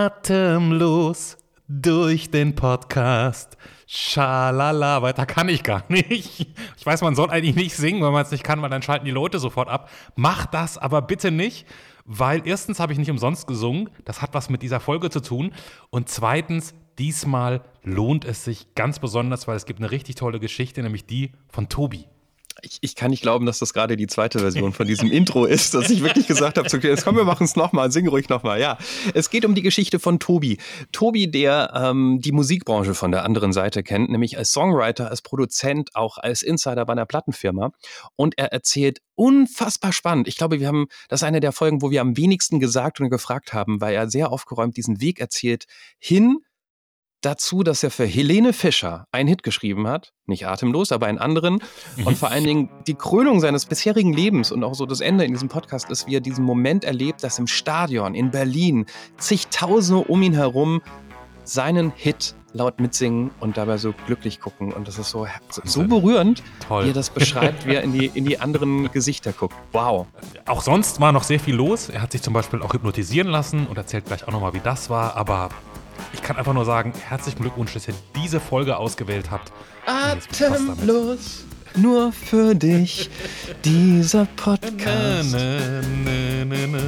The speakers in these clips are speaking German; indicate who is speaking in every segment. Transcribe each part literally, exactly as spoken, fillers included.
Speaker 1: Atemlos durch den Podcast. Schalala, weiter kann ich gar nicht. Ich weiß, man soll eigentlich nicht singen, wenn man es nicht kann, weil dann schalten die Leute sofort ab. Mach das aber bitte nicht, weil erstens habe ich nicht umsonst gesungen. Das hat was mit dieser Folge zu tun. Und zweitens, diesmal lohnt es sich ganz besonders, weil es gibt eine richtig tolle Geschichte, nämlich die von Tobi.
Speaker 2: Ich, ich kann nicht glauben, dass das gerade die zweite Version von diesem Intro ist, dass ich wirklich gesagt habe, okay, jetzt komm, wir machen es nochmal, sing ruhig nochmal. Ja, es geht um die Geschichte von Tobi. Tobi, der ähm, die Musikbranche von der anderen Seite kennt, nämlich als Songwriter, als Produzent, auch als Insider bei einer Plattenfirma. Und er erzählt unfassbar spannend. Ich glaube, wir haben, das ist eine der Folgen, wo wir am wenigsten gesagt und gefragt haben, weil er sehr aufgeräumt diesen Weg erzählt hin dazu, dass er für Helene Fischer einen Hit geschrieben hat, nicht Atemlos, aber einen anderen. Und vor allen Dingen die Krönung seines bisherigen Lebens und auch so das Ende in diesem Podcast ist, wie er diesen Moment erlebt, dass im Stadion in Berlin zigtausende um ihn herum seinen Hit laut mitsingen und dabei so glücklich gucken. Und das ist so, so berührend, Toll. Wie er das beschreibt, wie er in die, in die anderen Gesichter guckt. Wow.
Speaker 1: Auch sonst war noch sehr viel los. Er hat sich zum Beispiel auch hypnotisieren lassen und erzählt gleich auch nochmal, wie das war. Aber ich kann einfach nur sagen, herzlichen Glückwunsch, dass ihr diese Folge ausgewählt habt.
Speaker 2: Atemlos, nur für dich, dieser Podcast. Na, na, na, na.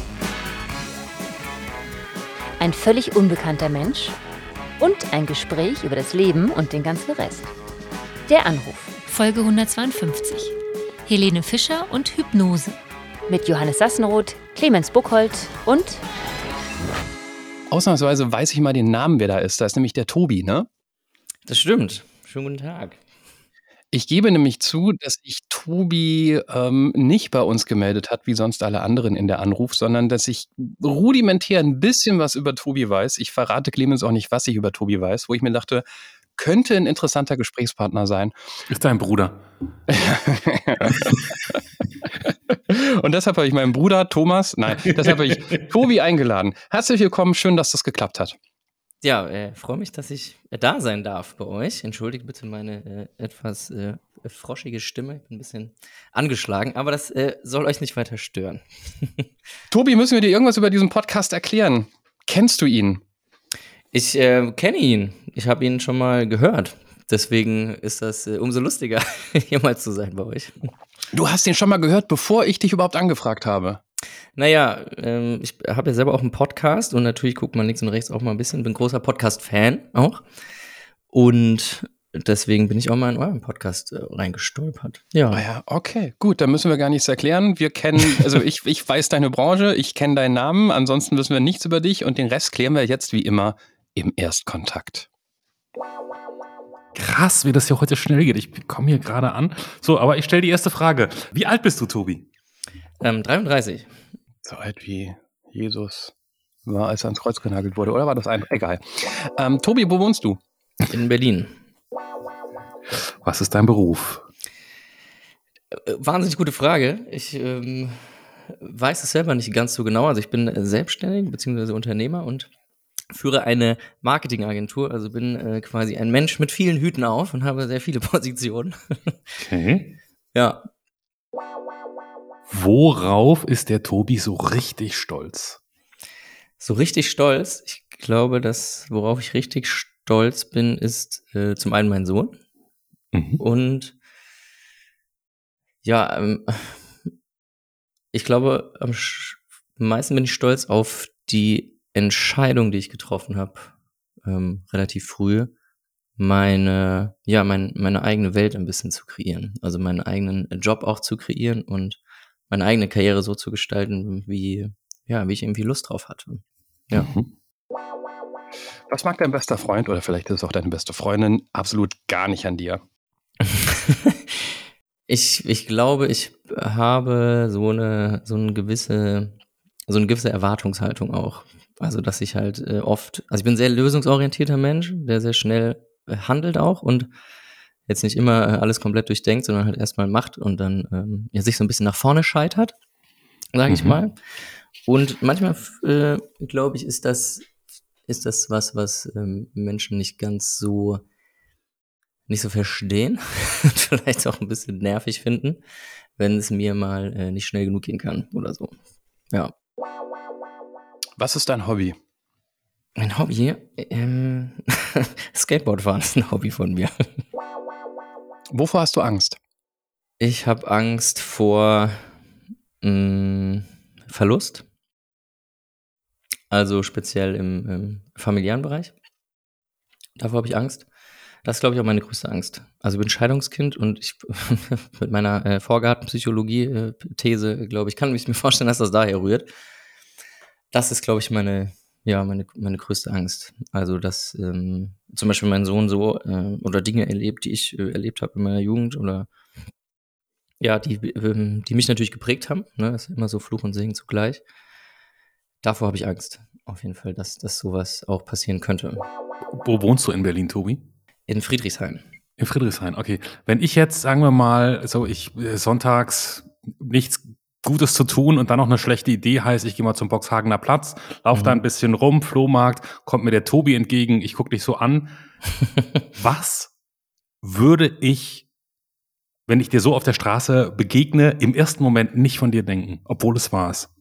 Speaker 3: Ein völlig unbekannter Mensch und ein Gespräch über das Leben und den ganzen Rest. Der Anruf.
Speaker 4: Folge hundertzweiundfünfzig. Helene Fischer und Hypnose.
Speaker 3: Mit Johannes Sassenroth, Clemens Buchholz und...
Speaker 2: Ausnahmsweise weiß ich mal den Namen, wer da ist. Da ist nämlich der Tobi, ne?
Speaker 5: Das stimmt. Schönen guten Tag.
Speaker 2: Ich gebe nämlich zu, dass sich Tobi ähm, nicht bei uns gemeldet hat, wie sonst alle anderen in der Anruf, sondern dass ich rudimentär ein bisschen was über Tobi weiß. Ich verrate Clemens auch nicht, was ich über Tobi weiß, wo ich mir dachte, könnte ein interessanter Gesprächspartner sein.
Speaker 1: Ist dein Bruder.
Speaker 2: Und deshalb habe ich meinen Bruder Thomas, nein, deshalb habe ich Tobi eingeladen. Herzlich willkommen, schön, dass das geklappt hat.
Speaker 5: Ja, äh, freue mich, dass ich äh, da sein darf bei euch. Entschuldigt bitte meine äh, etwas äh, froschige Stimme. Ich bin ein bisschen angeschlagen, aber das äh, soll euch nicht weiter stören.
Speaker 2: Tobi, müssen wir dir irgendwas über diesen Podcast erklären? Kennst du ihn?
Speaker 5: Ich äh, kenne ihn. Ich habe ihn schon mal gehört. Deswegen ist das äh, umso lustiger, hier mal zu sein bei euch.
Speaker 2: Du hast ihn schon mal gehört, bevor ich dich überhaupt angefragt habe.
Speaker 5: Naja, ähm, ich habe ja selber auch einen Podcast und natürlich guckt man links und rechts auch mal ein bisschen. Bin großer Podcast-Fan auch. Und deswegen bin ich auch mal in euren Podcast äh, reingestolpert. Ja.
Speaker 2: Ah ja, okay, gut, dann müssen wir gar nichts erklären. Wir kennen, also ich, ich weiß deine Branche, ich kenne deinen Namen, ansonsten wissen wir nichts über dich und den Rest klären wir jetzt wie immer im Erstkontakt.
Speaker 1: Krass, wie das hier heute schnell geht. Ich komme hier gerade an. So, aber ich stelle die erste Frage. Wie alt bist du, Tobi?
Speaker 5: Ähm, dreiunddreißig.
Speaker 2: So alt wie Jesus war, als er ans Kreuz genagelt wurde. Oder war das ein? Egal. Ähm, Tobi, wo wohnst du?
Speaker 5: In Berlin.
Speaker 1: Was ist dein Beruf?
Speaker 5: Äh, wahnsinnig gute Frage. Ich ähm, weiß es selber nicht ganz so genau. Also ich bin selbstständig bzw. Unternehmer und führe eine Marketingagentur, also bin äh, quasi ein Mensch mit vielen Hüten auf und habe sehr viele Positionen.
Speaker 1: Okay.
Speaker 5: Ja.
Speaker 1: Worauf ist der Tobi so richtig stolz?
Speaker 5: So richtig stolz? Ich glaube, dass worauf ich richtig stolz bin, ist äh, zum einen mein Sohn mhm. und ja, ähm, ich glaube, am sch- meisten bin ich stolz auf die Entscheidung, die ich getroffen habe, ähm, relativ früh, meine, ja, mein, meine eigene Welt ein bisschen zu kreieren. Also meinen eigenen Job auch zu kreieren und meine eigene Karriere so zu gestalten, wie, ja, wie ich irgendwie Lust drauf hatte. Ja.
Speaker 2: Mhm. Was mag dein bester Freund oder vielleicht ist es auch deine beste Freundin absolut gar nicht an dir?
Speaker 5: ich, ich glaube, ich habe so eine, so eine gewisse, so eine gewisse Erwartungshaltung auch. Also, dass ich halt äh, oft, also ich bin ein sehr lösungsorientierter Mensch, der sehr schnell äh, handelt auch und jetzt nicht immer äh, alles komplett durchdenkt, sondern halt erstmal macht und dann ähm, ja, sich so ein bisschen nach vorne scheitert, sage ich mhm. mal. Und manchmal, äh, glaube ich, ist das, ist das was, was ähm, Menschen nicht ganz so, nicht so verstehen und vielleicht auch ein bisschen nervig finden, wenn es mir mal äh, nicht schnell genug gehen kann oder so. Ja.
Speaker 2: Was ist dein Hobby?
Speaker 5: Mein Hobby? Ähm, Skateboardfahren ist ein Hobby von mir.
Speaker 2: Wovor hast du Angst?
Speaker 5: Ich habe Angst vor mh, Verlust. Also speziell im, im familiären Bereich. Davor habe ich Angst. Das ist, glaube ich, auch meine größte Angst. Also ich bin Scheidungskind und ich mit meiner äh, Vorgartenpsychologie-These, glaube ich, kann ich mir vorstellen, dass das daher rührt. Das ist, glaube ich, meine, ja, meine, meine größte Angst. Also, dass ähm, zum Beispiel mein Sohn so äh, oder Dinge erlebt, die ich äh, erlebt habe in meiner Jugend oder ja, die, ähm, die mich natürlich geprägt haben. Ne? Das ist immer so Fluch und Segen zugleich. Davor habe ich Angst, auf jeden Fall, dass, dass sowas auch passieren könnte.
Speaker 1: Wo wohnst du in Berlin, Tobi?
Speaker 5: In Friedrichshain.
Speaker 1: In Friedrichshain, okay. Wenn ich jetzt, sagen wir mal, so ich äh, sonntags nichts Gutes zu tun und dann noch eine schlechte Idee heißt, ich gehe mal zum Boxhagener Platz, lauf
Speaker 5: Mhm.
Speaker 1: da ein bisschen rum, Flohmarkt, kommt mir der Tobi entgegen, ich guck dich so an. Was würde ich, wenn ich dir so auf der Straße begegne, im ersten Moment nicht von dir denken, obwohl es war es?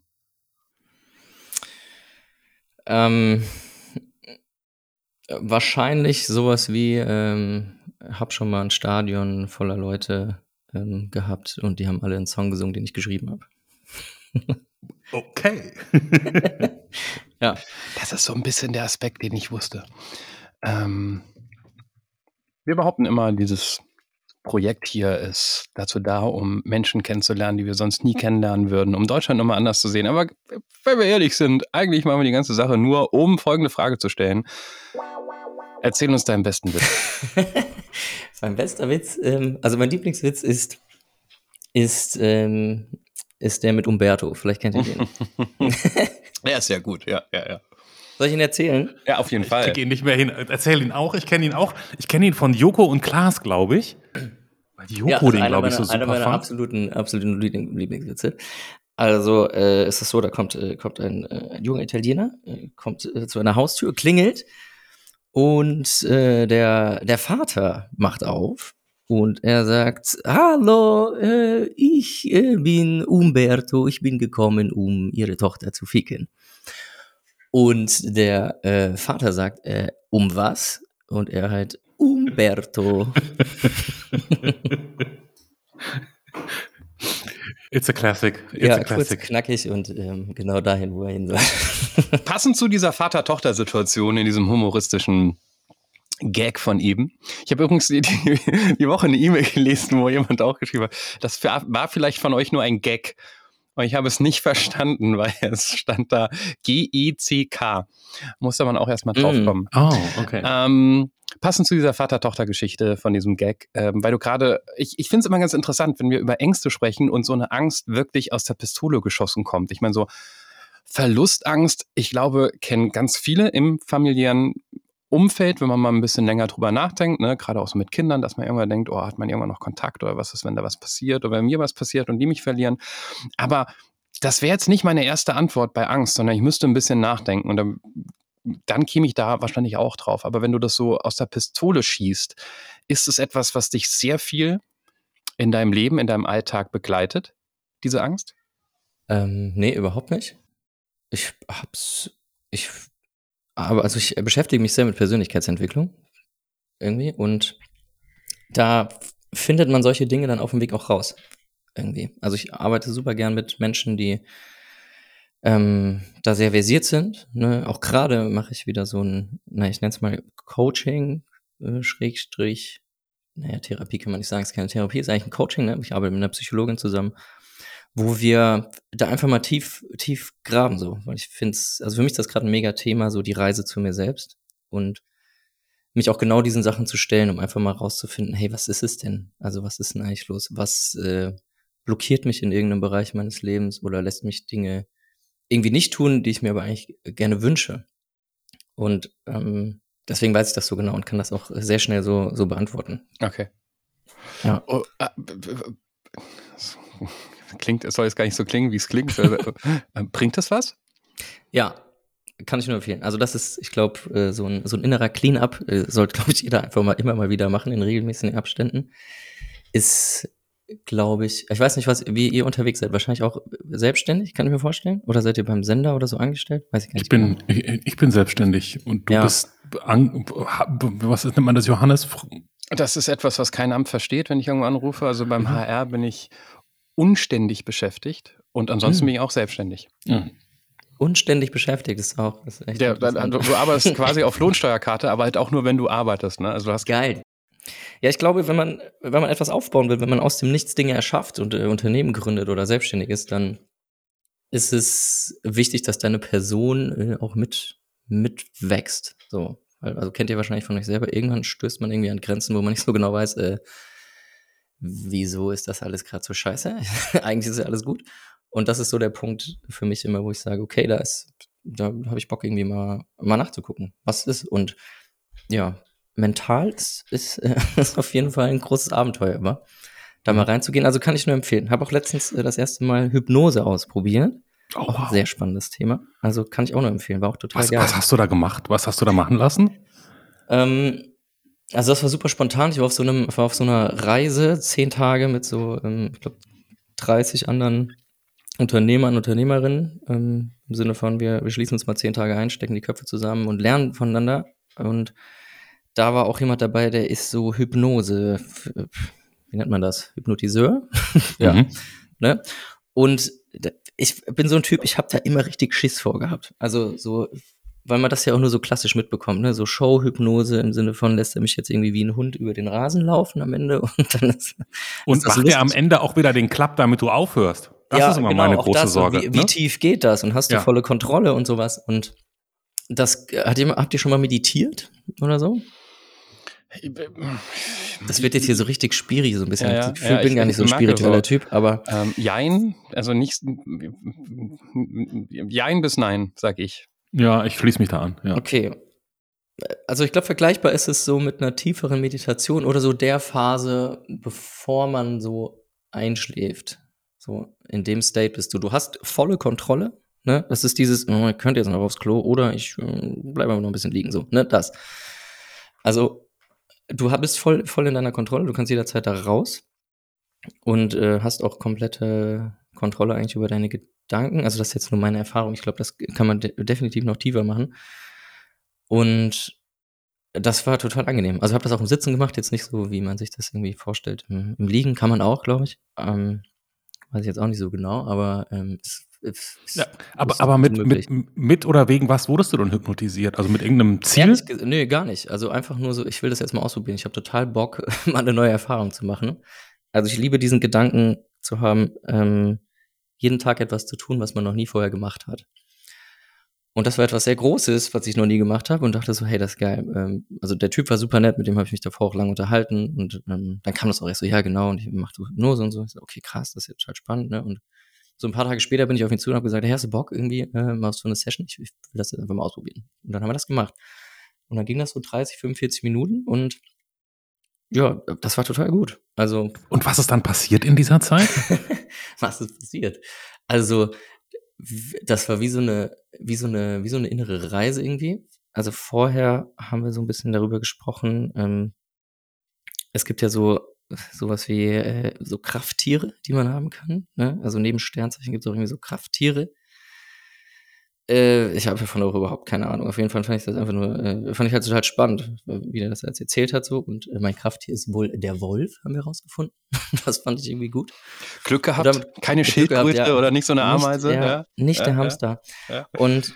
Speaker 5: Ähm, wahrscheinlich sowas wie, ähm, hab schon mal ein Stadion voller Leute ähm, gehabt und die haben alle einen Song gesungen, den ich geschrieben habe.
Speaker 1: Okay.
Speaker 5: Ja.
Speaker 2: Das ist so ein bisschen der Aspekt, den ich wusste. Ähm, wir behaupten immer, dieses Projekt hier ist dazu da, um Menschen kennenzulernen, die wir sonst nie kennenlernen würden, um Deutschland nochmal anders zu sehen. Aber wenn wir ehrlich sind, eigentlich machen wir die ganze Sache nur, um folgende Frage zu stellen. Erzähl uns deinen besten Witz.
Speaker 5: Mein bester Witz, ähm, also mein Lieblingswitz ist, ist, ähm, ist der mit Umberto. Vielleicht kennt ihr den.
Speaker 2: Der ist ja gut, ja, ja, ja.
Speaker 5: Soll ich ihn erzählen?
Speaker 2: Ja, auf jeden
Speaker 1: Ich
Speaker 2: Fall.
Speaker 1: krieg ihn nicht mehr hin. Erzähl ihn auch. Ich kenne ihn auch. Ich kenne ihn von Joko und Klaas, glaube ich. Weil die Joko
Speaker 5: Ja, also
Speaker 1: den,
Speaker 5: einer
Speaker 1: glaube ich,
Speaker 5: meiner,
Speaker 1: so
Speaker 5: einer
Speaker 1: super
Speaker 5: meiner
Speaker 1: fand.
Speaker 5: absoluten, absoluten Liebling- Lieblingswitze. Also äh, ist es so, da kommt, äh, kommt ein, äh, ein junger Italiener, äh, kommt äh, zu einer Haustür, klingelt und äh, der, der Vater macht auf und er sagt, hallo, äh, ich äh, bin Umberto, ich bin gekommen, um ihre Tochter zu ficken. Und der äh, Vater sagt, äh, um was? Und er halt, Umberto.
Speaker 1: It's a classic. It's
Speaker 5: Ja,
Speaker 1: a
Speaker 5: kurz,
Speaker 1: classic.
Speaker 5: knackig und ähm, genau dahin, wo er hin soll.
Speaker 2: Passend zu dieser Vater-Tochter-Situation in diesem humoristischen Gag von eben. Ich habe übrigens die, die, die Woche eine E-Mail gelesen, wo jemand auch geschrieben hat, das war vielleicht von euch nur ein Gag. Und ich habe es nicht verstanden, weil es stand da G E C K. Musste man auch erstmal drauf kommen.
Speaker 1: Oh, okay.
Speaker 2: Ähm, passend zu dieser Vater-Tochter-Geschichte von diesem Gag, ähm, weil du gerade, ich, ich finde es immer ganz interessant, wenn wir über Ängste sprechen und so eine Angst wirklich aus der Pistole geschossen kommt. Ich meine, so Verlustangst, ich glaube, kennen ganz viele im familiären Umfeld, wenn man mal ein bisschen länger drüber nachdenkt, ne, gerade auch so mit Kindern, dass man irgendwann denkt, oh, hat man irgendwann noch Kontakt oder was ist, wenn da was passiert oder wenn mir was passiert und die mich verlieren. Aber das wäre jetzt nicht meine erste Antwort bei Angst, sondern ich müsste ein bisschen nachdenken und dann, dann käme ich da wahrscheinlich auch drauf. Aber wenn du das so aus der Pistole schießt, ist es etwas, was dich sehr viel in deinem Leben, in deinem Alltag begleitet, diese Angst?
Speaker 5: Ähm, nee, überhaupt nicht. Ich hab's, ich, aber also ich beschäftige mich sehr mit Persönlichkeitsentwicklung irgendwie und da findet man solche Dinge dann auf dem Weg auch raus irgendwie. Also ich arbeite super gern mit Menschen, die ähm, da sehr versiert sind. Ne? Auch gerade mache ich wieder so ein, na ich nenne es mal Coaching, äh, Schrägstrich, naja, Therapie kann man nicht sagen, es ist keine Therapie, es ist eigentlich ein Coaching, ne? Ich arbeite mit einer Psychologin zusammen, wo wir da einfach mal tief, tief graben, so, weil ich finde es, also für mich ist das gerade ein mega Thema, so die Reise zu mir selbst und mich auch genau diesen Sachen zu stellen, um einfach mal rauszufinden, hey, was ist es denn? Also was ist denn eigentlich los? Was äh, blockiert mich in irgendeinem Bereich meines Lebens oder lässt mich Dinge irgendwie nicht tun, die ich mir aber eigentlich gerne wünsche? Und ähm, deswegen weiß ich das so genau und kann das auch sehr schnell so, so beantworten.
Speaker 2: Okay.
Speaker 5: Ja.
Speaker 2: Oh, äh, b- b- das klingt, es soll jetzt gar nicht so klingen, wie es klingt. Äh, äh, Bringt das was?
Speaker 5: Ja, kann ich nur empfehlen. Also das ist, ich glaube, äh, so ein, so ein innerer Clean-up äh, sollte, glaube ich, jeder einfach mal immer mal wieder machen in regelmäßigen Abständen. Ist glaube ich, ich weiß nicht, was, wie ihr unterwegs seid. Wahrscheinlich auch selbstständig, kann ich mir vorstellen? Oder seid ihr beim Sender oder so angestellt? Weiß ich gar nicht.
Speaker 1: Ich bin, ich, ich bin selbstständig und du
Speaker 5: Ja.
Speaker 1: bist, an, was nennt man das, Johannes?
Speaker 2: Das ist etwas, was kein Amt versteht, wenn ich irgendwo anrufe. Also beim H R bin ich unständig beschäftigt und ansonsten
Speaker 5: Hm.
Speaker 2: bin ich auch selbstständig.
Speaker 1: Ja.
Speaker 5: Unständig beschäftigt ist auch. Das ist echt
Speaker 2: Der,
Speaker 5: interessant.
Speaker 2: du, du arbeitest quasi auf Lohnsteuerkarte, aber halt auch nur, wenn du arbeitest. Ne? Also du hast
Speaker 5: Geil. Ja, ich glaube, wenn man, wenn man etwas aufbauen will, wenn man aus dem Nichts Dinge erschafft und äh, Unternehmen gründet oder selbstständig ist, dann ist es wichtig, dass deine Person äh, auch mit, mitwächst. So. Weil, also kennt ihr wahrscheinlich von euch selber, irgendwann stößt man irgendwie an Grenzen, wo man nicht so genau weiß, äh, wieso ist das alles gerade so scheiße? Eigentlich ist ja alles gut. Und das ist so der Punkt für mich immer, wo ich sage, okay, da ist, da habe ich Bock irgendwie mal, mal nachzugucken, was ist. Und ja, mental ist, ist, äh, ist auf jeden Fall ein großes Abenteuer immer, da mal reinzugehen. Also kann ich nur empfehlen. Habe auch letztens äh, das erste Mal Hypnose ausprobiert.
Speaker 1: Oh,
Speaker 5: Auch ein
Speaker 1: wow.
Speaker 5: sehr spannendes Thema. Also kann ich auch nur empfehlen. War auch total
Speaker 1: Was,
Speaker 5: geil.
Speaker 1: was hast du da gemacht? Was hast du da machen lassen?
Speaker 5: Ähm, also das war super spontan. Ich war auf so einem, war auf so einer Reise, zehn Tage mit so, ähm, ich glaube, dreißig anderen Unternehmern und Unternehmerinnen. Ähm, Im Sinne von, wir, wir schließen uns mal zehn Tage ein, stecken die Köpfe zusammen und lernen voneinander. Und da war auch jemand dabei, der ist so Hypnose, f- wie nennt man das? Hypnotiseur? Ja.
Speaker 1: Mhm.
Speaker 5: Ne? Und da- ich bin so ein Typ, ich habe da immer richtig Schiss vor gehabt. Also so, weil man das ja auch nur so klassisch mitbekommt, ne? So Showhypnose im Sinne von, lässt er mich jetzt irgendwie wie ein Hund über den Rasen laufen am Ende und dann ist,
Speaker 1: Und
Speaker 5: ist das
Speaker 1: macht dir am
Speaker 5: lustig.
Speaker 1: Ende auch wieder den Klapp, damit du aufhörst? Das
Speaker 5: Ja,
Speaker 1: ist immer
Speaker 5: genau,
Speaker 1: meine
Speaker 5: auch
Speaker 1: große
Speaker 5: das, so,
Speaker 1: Sorge.
Speaker 5: Wie, wie
Speaker 1: ne?
Speaker 5: tief geht das? Und hast du
Speaker 1: Ja.
Speaker 5: volle Kontrolle und sowas? Und das, äh, hat ihr, habt ihr schon mal meditiert oder so? Das wird jetzt hier so richtig spierig, so ein bisschen.
Speaker 2: Ja, ja,
Speaker 5: ich
Speaker 2: ja,
Speaker 5: bin
Speaker 2: ich-
Speaker 5: gar
Speaker 2: ich
Speaker 5: nicht so ein
Speaker 2: merke
Speaker 5: spiritueller
Speaker 2: so.
Speaker 5: Typ, aber
Speaker 2: ähm, Jein, also nicht Jein bis Nein, sag ich.
Speaker 1: Ja, ich schließe mich da an. Ja.
Speaker 5: okay. Also ich glaube, vergleichbar ist es so mit einer tieferen Meditation oder so der Phase, bevor man so einschläft. So in dem State bist du. Du hast volle Kontrolle. Ne? Das ist dieses, oh, ich könnte jetzt noch aufs Klo oder ich äh, bleibe aber noch ein bisschen liegen. So, ne? Das. Also du hab- bist voll, voll in deiner Kontrolle. Du kannst jederzeit da raus und äh, hast auch komplette Kontrolle eigentlich über deine Gedanken. Also das ist jetzt nur meine Erfahrung. Ich glaube, das kann man de definitiv noch tiefer machen. Und das war total angenehm. Also habe das auch im Sitzen gemacht, jetzt nicht so, wie man sich das irgendwie vorstellt. Im, im Liegen kann man auch, glaube ich. Ähm, weiß ich jetzt auch nicht so genau, aber ähm, es, es, es
Speaker 1: Ja, aber
Speaker 5: ist
Speaker 1: aber mit,
Speaker 5: möglich.
Speaker 1: mit, mit oder wegen was wurdest du denn hypnotisiert? Also mit irgendeinem Ziel?
Speaker 5: Ehrlich ges- nee, gar nicht. Also einfach nur so, ich will das jetzt mal ausprobieren. Ich habe total Bock, mal eine neue Erfahrung zu machen. Also ich liebe diesen Gedanken zu haben, ähm, jeden Tag etwas zu tun, was man noch nie vorher gemacht hat. Und das war etwas sehr Großes, was ich noch nie gemacht habe und dachte so, hey, das ist geil. Ähm, also der Typ war super nett, mit dem habe ich mich davor auch lange unterhalten und ähm, dann kam das auch erst so, ja genau, und ich mache so Hypnose und so. Ich so, okay, krass, das ist jetzt halt spannend, ne? Und so ein paar Tage später bin ich auf ihn zu und habe gesagt, hey, hast du Bock irgendwie äh, mal auf so eine Session? Ich, ich will das jetzt einfach mal ausprobieren. Und dann haben wir das gemacht. Und dann ging das so dreißig, fünfundvierzig Minuten und ja, das war total gut. Also
Speaker 1: Und was ist dann passiert in dieser Zeit?
Speaker 5: was ist passiert? Also, w- das war wie so eine, wie so eine, wie so eine innere Reise irgendwie. Also vorher haben wir so ein bisschen darüber gesprochen. Ähm, es gibt ja so sowas wie äh, so Krafttiere, die man haben kann. Ne? Also neben Sternzeichen gibt es auch irgendwie so Krafttiere. Äh, ich habe davon auch überhaupt keine Ahnung. Auf jeden Fall fand ich das einfach nur, äh, fand ich halt total spannend, wie der das jetzt erzählt hat so. Und äh, mein Krafttier ist wohl der Wolf, haben wir rausgefunden. Das fand ich irgendwie gut.
Speaker 2: Glück gehabt,
Speaker 5: damit-
Speaker 2: keine
Speaker 5: Glück
Speaker 2: Schildkröte
Speaker 5: gehabt, ja.
Speaker 2: oder nicht so eine
Speaker 5: Nicht
Speaker 2: Ameise.
Speaker 5: der,
Speaker 2: ja.
Speaker 5: nicht
Speaker 2: Ja,
Speaker 5: der
Speaker 2: ja,
Speaker 5: Hamster.
Speaker 2: ja.
Speaker 5: Und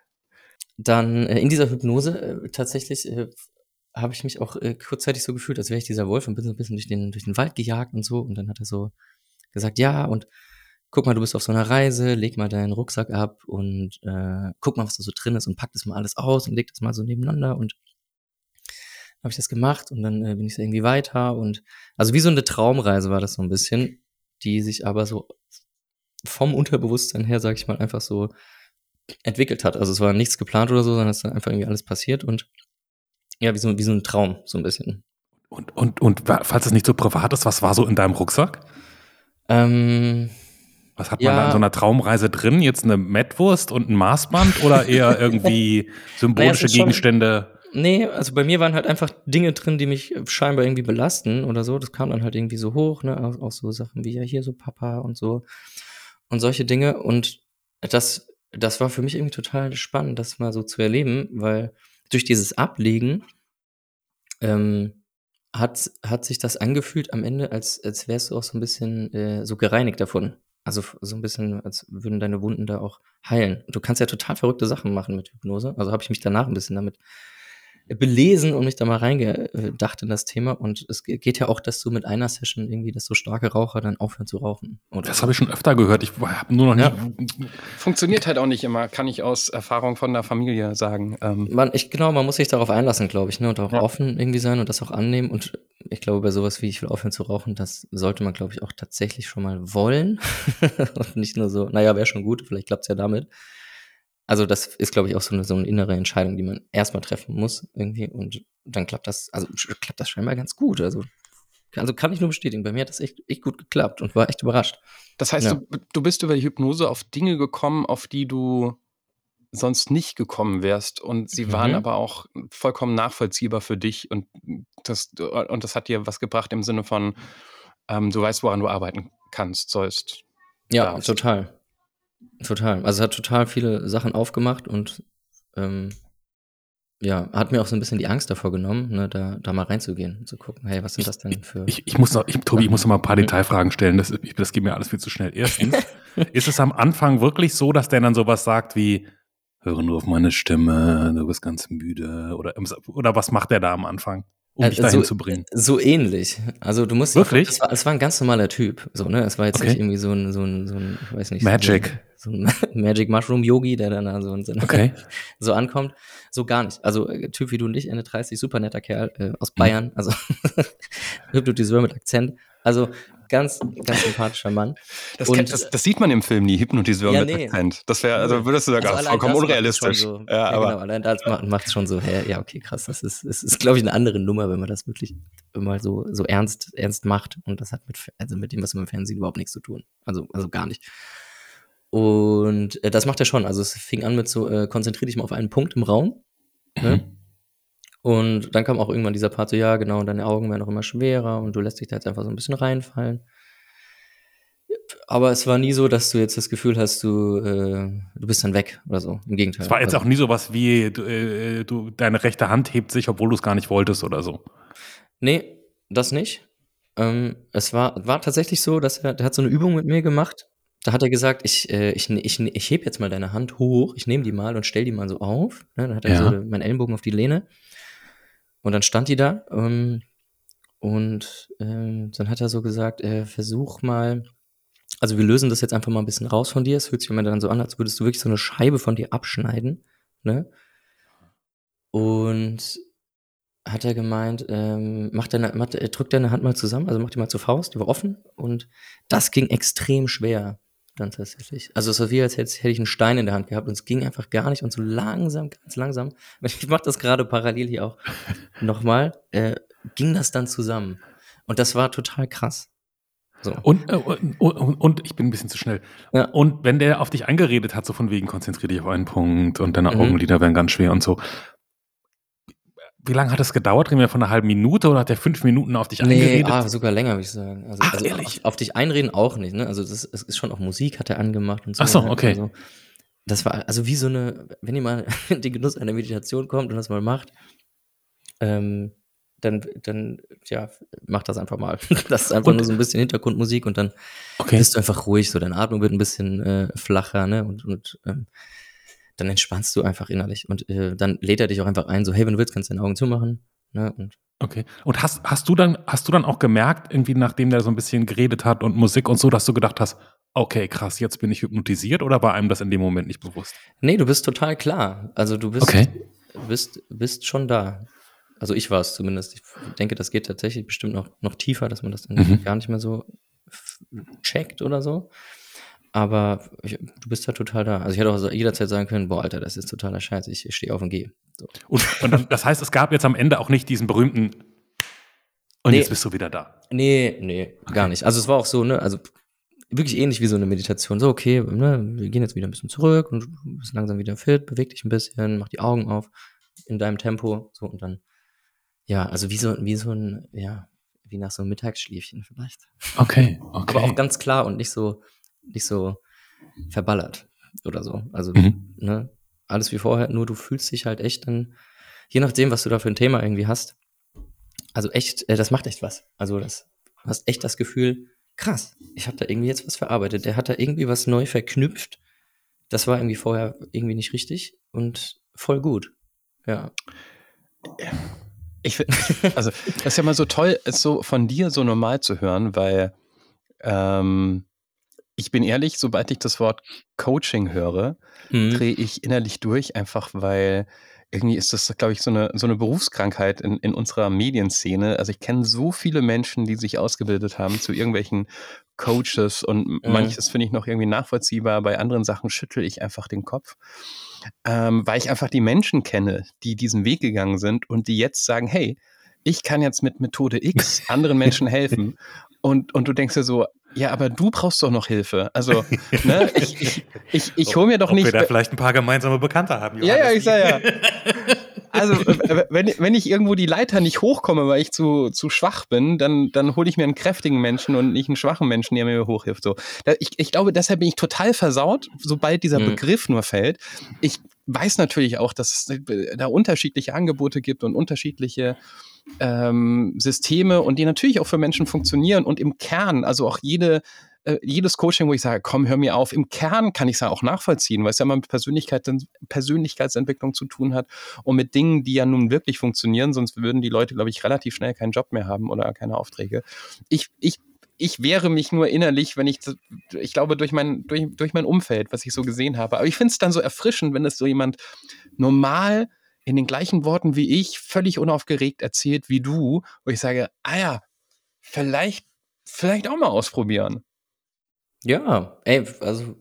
Speaker 5: dann äh, in dieser Hypnose äh, tatsächlich äh, habe ich mich auch äh, kurzzeitig so gefühlt, als wäre ich dieser Wolf und bin so ein bisschen durch den, durch den Wald gejagt und so. Und dann hat er so gesagt, ja, und guck mal, du bist auf so einer Reise, leg mal deinen Rucksack ab und äh, guck mal, was da so drin ist und pack das mal alles aus und leg das mal so nebeneinander. Und habe ich das gemacht und dann äh, bin ich so irgendwie weiter. Und also wie so eine Traumreise war das so ein bisschen, die sich aber so vom Unterbewusstsein her, sag ich mal, einfach so entwickelt hat. Also es war nichts geplant oder so, sondern es ist dann einfach irgendwie alles passiert und ja, wie so, wie so ein Traum, so ein bisschen.
Speaker 1: Und, und, und wa- falls es nicht so privat ist, was war so in deinem Rucksack?
Speaker 5: Ähm,
Speaker 1: Was hat man
Speaker 5: Ja.
Speaker 1: da in so einer Traumreise drin? Jetzt eine Mettwurst und ein Maßband oder eher irgendwie
Speaker 5: Naja,
Speaker 1: symbolische
Speaker 5: es ist schon-
Speaker 1: Gegenstände?
Speaker 5: Nee, also bei mir waren halt einfach Dinge drin, die mich scheinbar irgendwie belasten oder so. Das kam dann halt irgendwie so hoch, ne? Auch, auch so Sachen wie ja hier so Papa und so und solche Dinge. Und das, das war für mich irgendwie total spannend, das mal so zu erleben, weil durch dieses Ablegen ähm, hat, hat sich das angefühlt am Ende, als, als wärst du auch so ein bisschen äh, so gereinigt davon. Also f- so ein bisschen, als würden deine Wunden da auch heilen. Und du kannst ja total verrückte Sachen machen mit Hypnose. Also habe ich mich danach ein bisschen damit belesen und mich da mal reingedacht in das Thema. Und es ge- geht ja auch, dass du mit einer Session irgendwie, dass so starke Raucher dann aufhören zu rauchen. Oder
Speaker 1: Das
Speaker 5: so.
Speaker 1: habe ich schon öfter gehört. Ich habe nur noch
Speaker 5: Ja.
Speaker 1: nicht.
Speaker 2: Funktioniert halt auch nicht immer, kann ich aus Erfahrung von der Familie sagen. Ähm,
Speaker 5: Man, ich, genau, man muss sich darauf einlassen, glaube ich, ne, und auch
Speaker 2: Ja.
Speaker 5: offen irgendwie sein und das auch annehmen. Und ich glaube, bei sowas wie ich will aufhören zu rauchen, das sollte man, glaube ich, auch tatsächlich schon mal wollen. Und nicht nur so, naja, wäre schon gut, vielleicht klappt's ja damit. Also das ist, glaube ich, auch so eine, so eine innere Entscheidung, die man erstmal treffen muss irgendwie. Und dann klappt das, also sch- klappt das scheinbar ganz gut. Also, also kann ich nur bestätigen, bei mir hat das echt, echt gut geklappt und war echt überrascht.
Speaker 2: Das heißt,
Speaker 5: Ja.
Speaker 2: du, du bist über die Hypnose auf Dinge gekommen, auf die du sonst nicht gekommen wärst. Und sie
Speaker 5: Mhm.
Speaker 2: waren aber auch vollkommen nachvollziehbar für dich. Und das, und das hat dir was gebracht im Sinne von, ähm, du weißt, woran du arbeiten kannst, sollst.
Speaker 5: Ja,
Speaker 2: darfst.
Speaker 5: total. Total. Also es hat total viele Sachen aufgemacht und ähm, ja, hat mir auch so ein bisschen die Angst davor genommen, ne, da, da mal reinzugehen und zu gucken, hey, was sind das denn für.
Speaker 1: Ich, ich muss noch, ich, Tobi, ich muss noch mal ein paar
Speaker 5: Mhm.
Speaker 1: Detailfragen stellen. Das, ich, das geht mir alles viel zu schnell. Erstens, ist es am Anfang wirklich so, dass der dann sowas sagt wie, höre nur auf meine Stimme, du bist ganz müde, oder, oder was macht der da am Anfang, um dich
Speaker 5: Äh,
Speaker 1: dahin
Speaker 5: so,
Speaker 1: zu bringen?
Speaker 5: so ähnlich. Also du musst
Speaker 1: Wirklich?
Speaker 5: Es war, es war ein ganz normaler Typ, so, ne? Es war jetzt
Speaker 1: Okay.
Speaker 5: nicht irgendwie so ein, so ein, so ein, ich weiß nicht,
Speaker 1: Magic.
Speaker 5: so ein, so ein Magic Mushroom Yogi, der dann da so, so,
Speaker 1: Okay.
Speaker 5: so ankommt. So gar nicht. Also äh, Typ wie du und ich, Ende dreißig, super netter Kerl äh, aus
Speaker 1: Mhm.
Speaker 5: Bayern, also Hypnotiseur mit Akzent. Also ganz, ganz sympathischer Mann.
Speaker 2: Das,
Speaker 5: Und-
Speaker 2: kennt, das, das sieht man im Film nie, Hypnotiseur
Speaker 5: Ja,
Speaker 2: mit
Speaker 5: nee.
Speaker 2: Akzent. Das wäre, also würdest du sagen,
Speaker 5: Also
Speaker 2: ah,
Speaker 5: allein
Speaker 2: vollkommen
Speaker 5: das macht's
Speaker 2: unrealistisch.
Speaker 5: schon So,
Speaker 2: ja,
Speaker 5: ja,
Speaker 2: aber
Speaker 5: genau, allein das macht es schon so, hä, ja, okay, krass. Das ist, es ist, glaube ich, eine andere Nummer, wenn man das wirklich mal so, so ernst, ernst macht. Und das hat mit, also mit dem, was man im Fernsehen überhaupt nichts zu tun. Also, also gar nicht. Und äh, das macht er schon. Also es fing an mit so, äh, konzentrier dich mal auf einen Punkt im Raum. Ne?
Speaker 1: Mhm.
Speaker 5: Und dann kam auch irgendwann dieser Part so, ja, genau, und deine Augen werden auch immer schwerer und du lässt dich da jetzt einfach so ein bisschen reinfallen. Aber es war nie so, dass du jetzt das Gefühl hast, du, äh, du bist dann weg oder so. Im Gegenteil.
Speaker 1: Es war jetzt
Speaker 5: Also,
Speaker 1: auch nie sowas wie, du, äh, du, deine rechte Hand hebt sich, obwohl du es gar nicht wolltest oder so.
Speaker 5: nee, das nicht. Ähm, es war, war tatsächlich so, dass er, der hat so eine Übung mit mir gemacht. Da hat er gesagt, ich, äh, ich, ich, ich heb jetzt mal deine Hand hoch, ich nehme die mal und stell die mal so auf. Ne? Dann hat er
Speaker 1: Ja.
Speaker 5: so meinen Ellenbogen auf die Lehne. Und dann stand die da. Ähm, und ähm, dann hat er so gesagt, äh, versuch mal, also wir lösen das jetzt einfach mal ein bisschen raus von dir. Es fühlt sich immer dann so an, als würdest du wirklich so eine Scheibe von dir abschneiden. Ne? Und hat er gemeint, ähm, mach deine, mach, äh, drück deine Hand mal zusammen, also mach die mal zur Faust, die war offen. Und das ging extrem schwer dann tatsächlich. Also es war wie, als hätte, hätte ich einen Stein in der Hand gehabt und es ging einfach gar nicht und so langsam, ganz langsam. Ich mache das gerade parallel hier auch nochmal, äh, ging das dann zusammen. Und das war total krass. So.
Speaker 1: Und, äh, und, und, und ich bin ein bisschen zu schnell.
Speaker 5: Ja.
Speaker 1: Und wenn der auf dich eingeredet hat, so von wegen, konzentrier dich auf einen Punkt und deine
Speaker 5: Mhm.
Speaker 1: Augenlider werden ganz schwer und so. Wie lange hat das gedauert? Reden wir von einer halben Minute oder hat der fünf Minuten auf dich
Speaker 5: Nee,
Speaker 1: eingeredet?
Speaker 5: ah, sogar länger, würde ich sagen. Also,
Speaker 1: Ach,
Speaker 5: also
Speaker 1: ehrlich?
Speaker 5: Auf, auf dich einreden auch nicht, ne? Also das es ist schon auch Musik, hat er angemacht und so.
Speaker 1: Ach so,
Speaker 5: ne?
Speaker 1: okay.
Speaker 5: Also, das war also wie so eine, wenn ihr mal in den Genuss einer Meditation kommt und das mal macht, ähm, dann, dann, ja, mach das einfach mal. Das ist einfach
Speaker 1: Und-
Speaker 5: nur so ein bisschen Hintergrundmusik und dann
Speaker 1: Okay.
Speaker 5: bist du einfach ruhig, so deine Atmung wird ein bisschen äh, flacher, ne? Und, und ähm, dann entspannst du einfach innerlich. Und äh, dann lädt er dich auch einfach ein, so, hey, wenn du willst, kannst du deine Augen zumachen. Ne? Und
Speaker 1: Okay. Und hast, hast du dann, hast du dann auch gemerkt, irgendwie nachdem der so ein bisschen geredet hat und Musik und so, dass du gedacht hast, okay, krass, jetzt bin ich hypnotisiert, oder war einem das in dem Moment nicht bewusst?
Speaker 5: nee, du bist total klar. Also du bist,
Speaker 1: Okay.
Speaker 5: bist, bist schon da. Also ich war es zumindest. Ich denke, das geht tatsächlich bestimmt noch, noch tiefer, dass man das dann
Speaker 1: Mhm.
Speaker 5: gar nicht mehr so f- checkt oder so. Aber ich, du bist da total da. Also ich hätte auch jederzeit sagen können, boah, Alter, das ist totaler Scheiß, ich, ich stehe auf und gehe. So.
Speaker 1: Und, und dann, das heißt, es gab jetzt am Ende auch nicht diesen berühmten und
Speaker 5: Nee.
Speaker 1: jetzt bist du wieder da.
Speaker 5: Nee, nee, gar nicht. Also es war auch so, ne, also wirklich ähnlich wie so eine Meditation. So, okay, ne, wir gehen jetzt wieder ein bisschen zurück und du bist langsam wieder fit, beweg dich ein bisschen, mach die Augen auf. in deinem Tempo, so und dann, ja, also wie so, wie so ein, ja, wie nach so einem Mittagsschläfchen vielleicht.
Speaker 1: Okay, okay.
Speaker 5: Aber auch ganz klar und nicht so, nicht so verballert oder so. Also,
Speaker 1: Mhm.
Speaker 5: ne, alles wie vorher, nur du fühlst dich halt echt dann, je nachdem, was du da für ein Thema irgendwie hast, also echt, äh, das macht echt was. Also das, du hast echt das Gefühl, krass, ich habe da irgendwie jetzt was verarbeitet. Der hat da irgendwie was neu verknüpft. Das war irgendwie vorher irgendwie nicht richtig und voll gut. Ja.
Speaker 2: Ich, fi- also, das ist ja mal so toll, es so von dir so normal zu hören, weil ähm, ich bin ehrlich, sobald ich das Wort Coaching höre,
Speaker 5: Mhm.
Speaker 2: drehe ich innerlich durch, einfach weil irgendwie ist das, glaube ich, so eine, so eine Berufskrankheit in, in unserer Medienszene. Also ich kenne so viele Menschen, die sich ausgebildet haben zu irgendwelchen Coaches und
Speaker 5: Mhm.
Speaker 2: manches finde ich noch irgendwie nachvollziehbar, bei anderen Sachen schüttel ich einfach den Kopf. Ähm, weil ich einfach die Menschen kenne, die diesen Weg gegangen sind und die jetzt sagen, hey, ich kann jetzt mit Methode X anderen Menschen helfen. Und, und du denkst dir so, ja, aber du brauchst doch noch Hilfe. Also, ne, ich, ich, ich, ich hole mir doch
Speaker 1: Ob
Speaker 2: nicht.
Speaker 1: wir da vielleicht ein paar gemeinsame Bekannte haben,
Speaker 2: Ja, ja,
Speaker 1: Johannes.
Speaker 2: ich sag ja. Also, äh, wenn, wenn ich irgendwo die Leiter nicht hochkomme, weil ich zu, zu schwach bin, dann, dann hole ich mir einen kräftigen Menschen und nicht einen schwachen Menschen, der mir hochhilft. So. Da- Ich, ich glaube, deshalb bin ich total versaut, sobald dieser
Speaker 5: Mhm.
Speaker 2: Begriff nur fällt. Ich weiß natürlich auch, dass es da unterschiedliche Angebote gibt und unterschiedliche ähm, Systeme und die natürlich auch für Menschen funktionieren und im Kern, also auch jede äh, jedes Coaching, wo ich sage, komm, hör mir auf, im Kern kann ich es ja auch nachvollziehen, weil es ja mal mit Persönlichkeit, Persönlichkeitsentwicklung zu tun hat und mit Dingen, die ja nun wirklich funktionieren, sonst würden die Leute, glaube ich, relativ schnell keinen Job mehr haben oder keine Aufträge. Ich, ich, ich wehre mich nur innerlich, wenn ich, ich glaube, durch mein, durch, durch mein Umfeld, was ich so gesehen habe. Aber ich finde es dann so erfrischend, wenn es so jemand normal in den gleichen Worten wie ich, völlig unaufgeregt erzählt wie du, wo ich sage, ah ja, vielleicht, vielleicht auch mal ausprobieren.
Speaker 5: Ja, ey, also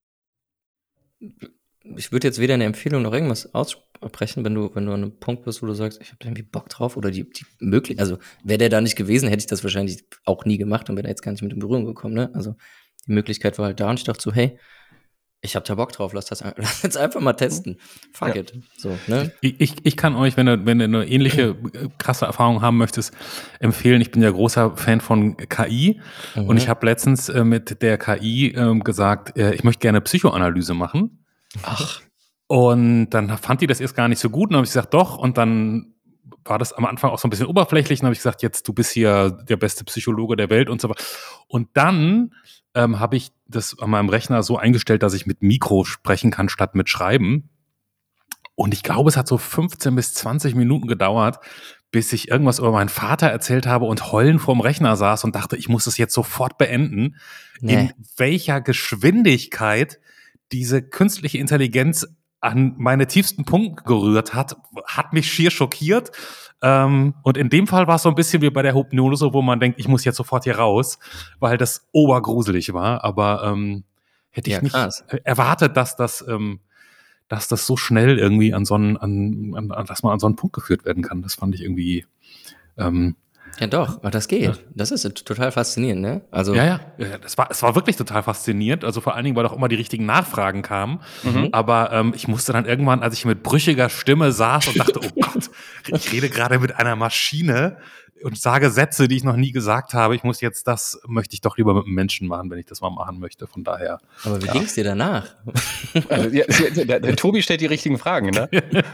Speaker 5: ich würde jetzt weder eine Empfehlung noch irgendwas aussprechen, wenn du, wenn du an einem Punkt bist, wo du sagst, ich habe da irgendwie Bock drauf oder die, die möglich, also wäre der da nicht gewesen, hätte ich das wahrscheinlich auch nie gemacht und wäre da jetzt gar nicht mit in Berührung gekommen, ne? Also die Möglichkeit war halt da und ich dachte so, hey, ich habe da Bock drauf, lass das ein- lass jetzt einfach mal testen. Fuck
Speaker 2: Ja.
Speaker 5: it. So, ne?
Speaker 1: Ich, ich, ich kann euch, wenn du, wenn du eine ähnliche äh, krasse Erfahrung haben möchtest, empfehlen. Ich bin ja großer Fan von K I
Speaker 5: Mhm.
Speaker 1: und ich habe letztens äh, mit der K I ähm, gesagt, äh, ich möchte gerne Psychoanalyse machen.
Speaker 2: Ach.
Speaker 1: Und dann fand die das erst gar nicht so gut und dann habe ich gesagt, doch. Und dann war das am Anfang auch so ein bisschen oberflächlich. Und dann habe ich gesagt, jetzt du bist hier der beste Psychologe der Welt und so weiter. Und dann ähm, habe ich das an meinem Rechner so eingestellt, dass ich mit Mikro sprechen kann statt mit Schreiben. Und ich glaube, es hat so fünfzehn bis zwanzig Minuten gedauert, bis ich irgendwas über meinen Vater erzählt habe und heulend vorm Rechner saß und dachte, ich muss es jetzt sofort beenden.
Speaker 5: Nee.
Speaker 1: In welcher Geschwindigkeit diese künstliche Intelligenz an meine tiefsten Punkte gerührt hat, hat mich schier schockiert. Ähm, und in dem Fall war es so ein bisschen wie bei der Hypnose, wo man denkt, ich muss jetzt sofort hier raus, weil das obergruselig war. Aber ähm, hätte ich
Speaker 5: Ja,
Speaker 1: nicht
Speaker 5: krass.
Speaker 1: erwartet, dass das, ähm, dass das so schnell irgendwie an so einen, an, an, an, dass man an so einen Punkt geführt werden kann. Das fand ich irgendwie, ähm,
Speaker 5: Ja, doch, aber das geht. Das ist total faszinierend, ne? Also,
Speaker 1: ja, ja, ja, das war, es war wirklich total faszinierend. Also vor allen Dingen, weil auch immer die richtigen Nachfragen kamen.
Speaker 5: Mhm.
Speaker 1: Aber ähm, ich musste dann irgendwann, als ich mit brüchiger Stimme saß und dachte, oh Gott, ich rede gerade mit einer Maschine und sage Sätze, die ich noch nie gesagt habe. Ich muss jetzt das, möchte ich doch lieber mit einem Menschen machen, wenn ich das mal machen möchte. Von daher.
Speaker 5: aber wie ging's dir danach?
Speaker 2: Also, ja, der, der Tobi stellt die richtigen Fragen, ne?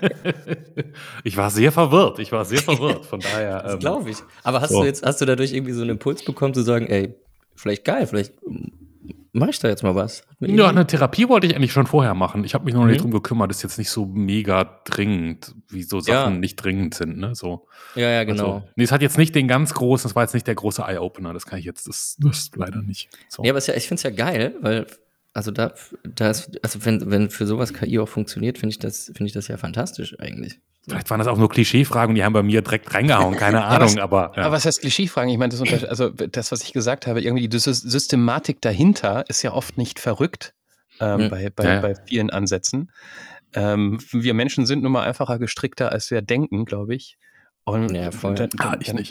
Speaker 1: Ich war sehr verwirrt. Ich war sehr verwirrt. Von daher.
Speaker 5: Das
Speaker 1: ähm,
Speaker 5: glaube ich. Aber hast
Speaker 1: so.
Speaker 5: du jetzt, hast du dadurch irgendwie so einen Impuls bekommen zu sagen, ey, vielleicht geil, vielleicht mache ich da jetzt mal was? Hat mir
Speaker 1: Ja,
Speaker 5: irgendwie-
Speaker 1: eine Therapie wollte ich eigentlich schon vorher machen. Ich habe mich noch nicht
Speaker 5: Mhm.
Speaker 1: drum gekümmert. Das ist jetzt nicht so mega dringend, wie so Sachen
Speaker 5: Ja.
Speaker 1: nicht dringend sind, ne? So.
Speaker 5: ja, ja, genau.
Speaker 1: Also, nee, es hat jetzt nicht den ganz großen, das war jetzt nicht der große Eye-Opener, das kann ich jetzt, das, das leider nicht. So.
Speaker 5: Ja, aber es ist ja, ich finde es ja geil, weil, also da, da ist, also wenn, wenn für sowas K I auch funktioniert, finde ich das, finde ich das ja fantastisch eigentlich.
Speaker 1: Vielleicht waren das auch nur Klischeefragen und die haben bei mir direkt reingehauen, keine Ahnung, aber. Ja.
Speaker 2: Aber was heißt Klischeefragen? Ich meine, das, unter- also das, was ich gesagt habe, irgendwie die Sys- Systematik dahinter ist ja oft nicht verrückt ähm,
Speaker 5: Mhm.
Speaker 2: bei, bei,
Speaker 1: Ja, ja.
Speaker 2: bei vielen Ansätzen. Ähm, wir Menschen sind nun mal einfacher gestrickter, als wir denken, glaube ich. Und
Speaker 5: Ja, voll.
Speaker 2: dann,
Speaker 1: Ah,
Speaker 2: dann,
Speaker 1: ich
Speaker 2: dann,
Speaker 1: nicht.
Speaker 2: dann,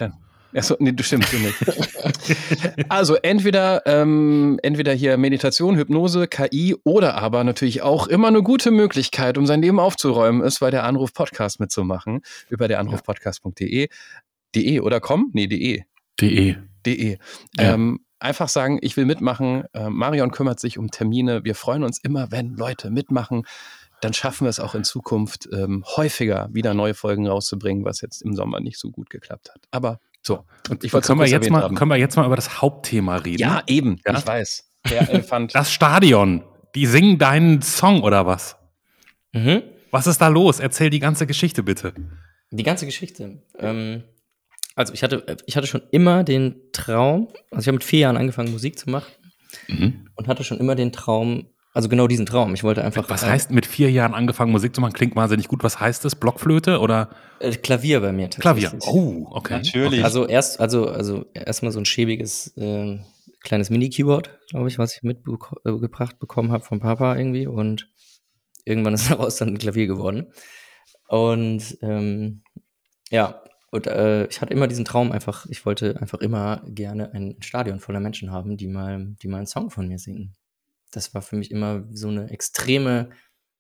Speaker 2: Achso, nee, du stimmst du nicht. Also entweder, ähm, entweder hier Meditation, Hypnose, K I oder aber natürlich auch immer eine gute Möglichkeit, um sein Leben aufzuräumen, ist bei der Anruf-Podcast mitzumachen. Über der anrufpodcast punkt de. De oder com? Nee, de.
Speaker 1: De.
Speaker 2: De.
Speaker 1: Ja.
Speaker 2: Ähm, einfach sagen, ich will mitmachen. Äh, Marion kümmert sich um Termine. Wir freuen uns immer, wenn Leute mitmachen. Dann schaffen wir es auch in Zukunft ähm, häufiger wieder neue Folgen rauszubringen, was jetzt im Sommer nicht so gut geklappt hat. Aber so,
Speaker 1: Und
Speaker 2: ich wollte
Speaker 1: können, wir
Speaker 2: kurz
Speaker 1: jetzt
Speaker 2: erwähnt
Speaker 1: mal,
Speaker 2: haben.
Speaker 1: können wir jetzt mal über das Hauptthema reden?
Speaker 2: Ja, eben.
Speaker 1: Ja?
Speaker 2: Ich weiß. Der Elefant.
Speaker 1: Das Stadion. Die singen deinen Song oder was?
Speaker 5: Mhm.
Speaker 1: Was ist da los? Erzähl die ganze Geschichte bitte.
Speaker 5: Die ganze Geschichte. Ähm, also ich hatte, ich hatte schon immer den Traum, also ich habe mit vier Jahren angefangen, Musik zu machen
Speaker 1: Mhm.
Speaker 5: und hatte schon immer den Traum, also genau diesen Traum. Ich wollte einfach.
Speaker 1: Was
Speaker 5: äh,
Speaker 1: heißt mit vier Jahren angefangen Musik zu machen? Klingt wahnsinnig gut. Was heißt das? Blockflöte oder
Speaker 5: Äh, Klavier bei mir
Speaker 1: Klavier?
Speaker 5: tatsächlich.
Speaker 1: Oh, okay.
Speaker 2: Natürlich.
Speaker 1: Okay.
Speaker 5: Also erst, also, also erstmal so ein schäbiges äh, kleines Mini-Keyboard, glaube ich, was ich mitgebracht bekommen habe vom Papa irgendwie. Und irgendwann ist daraus dann ein Klavier geworden. Und ähm, ja, und äh, ich hatte immer diesen Traum einfach, ich wollte einfach immer gerne ein Stadion voller Menschen haben, die mal, die mal einen Song von mir singen. Das war für mich immer so eine extreme,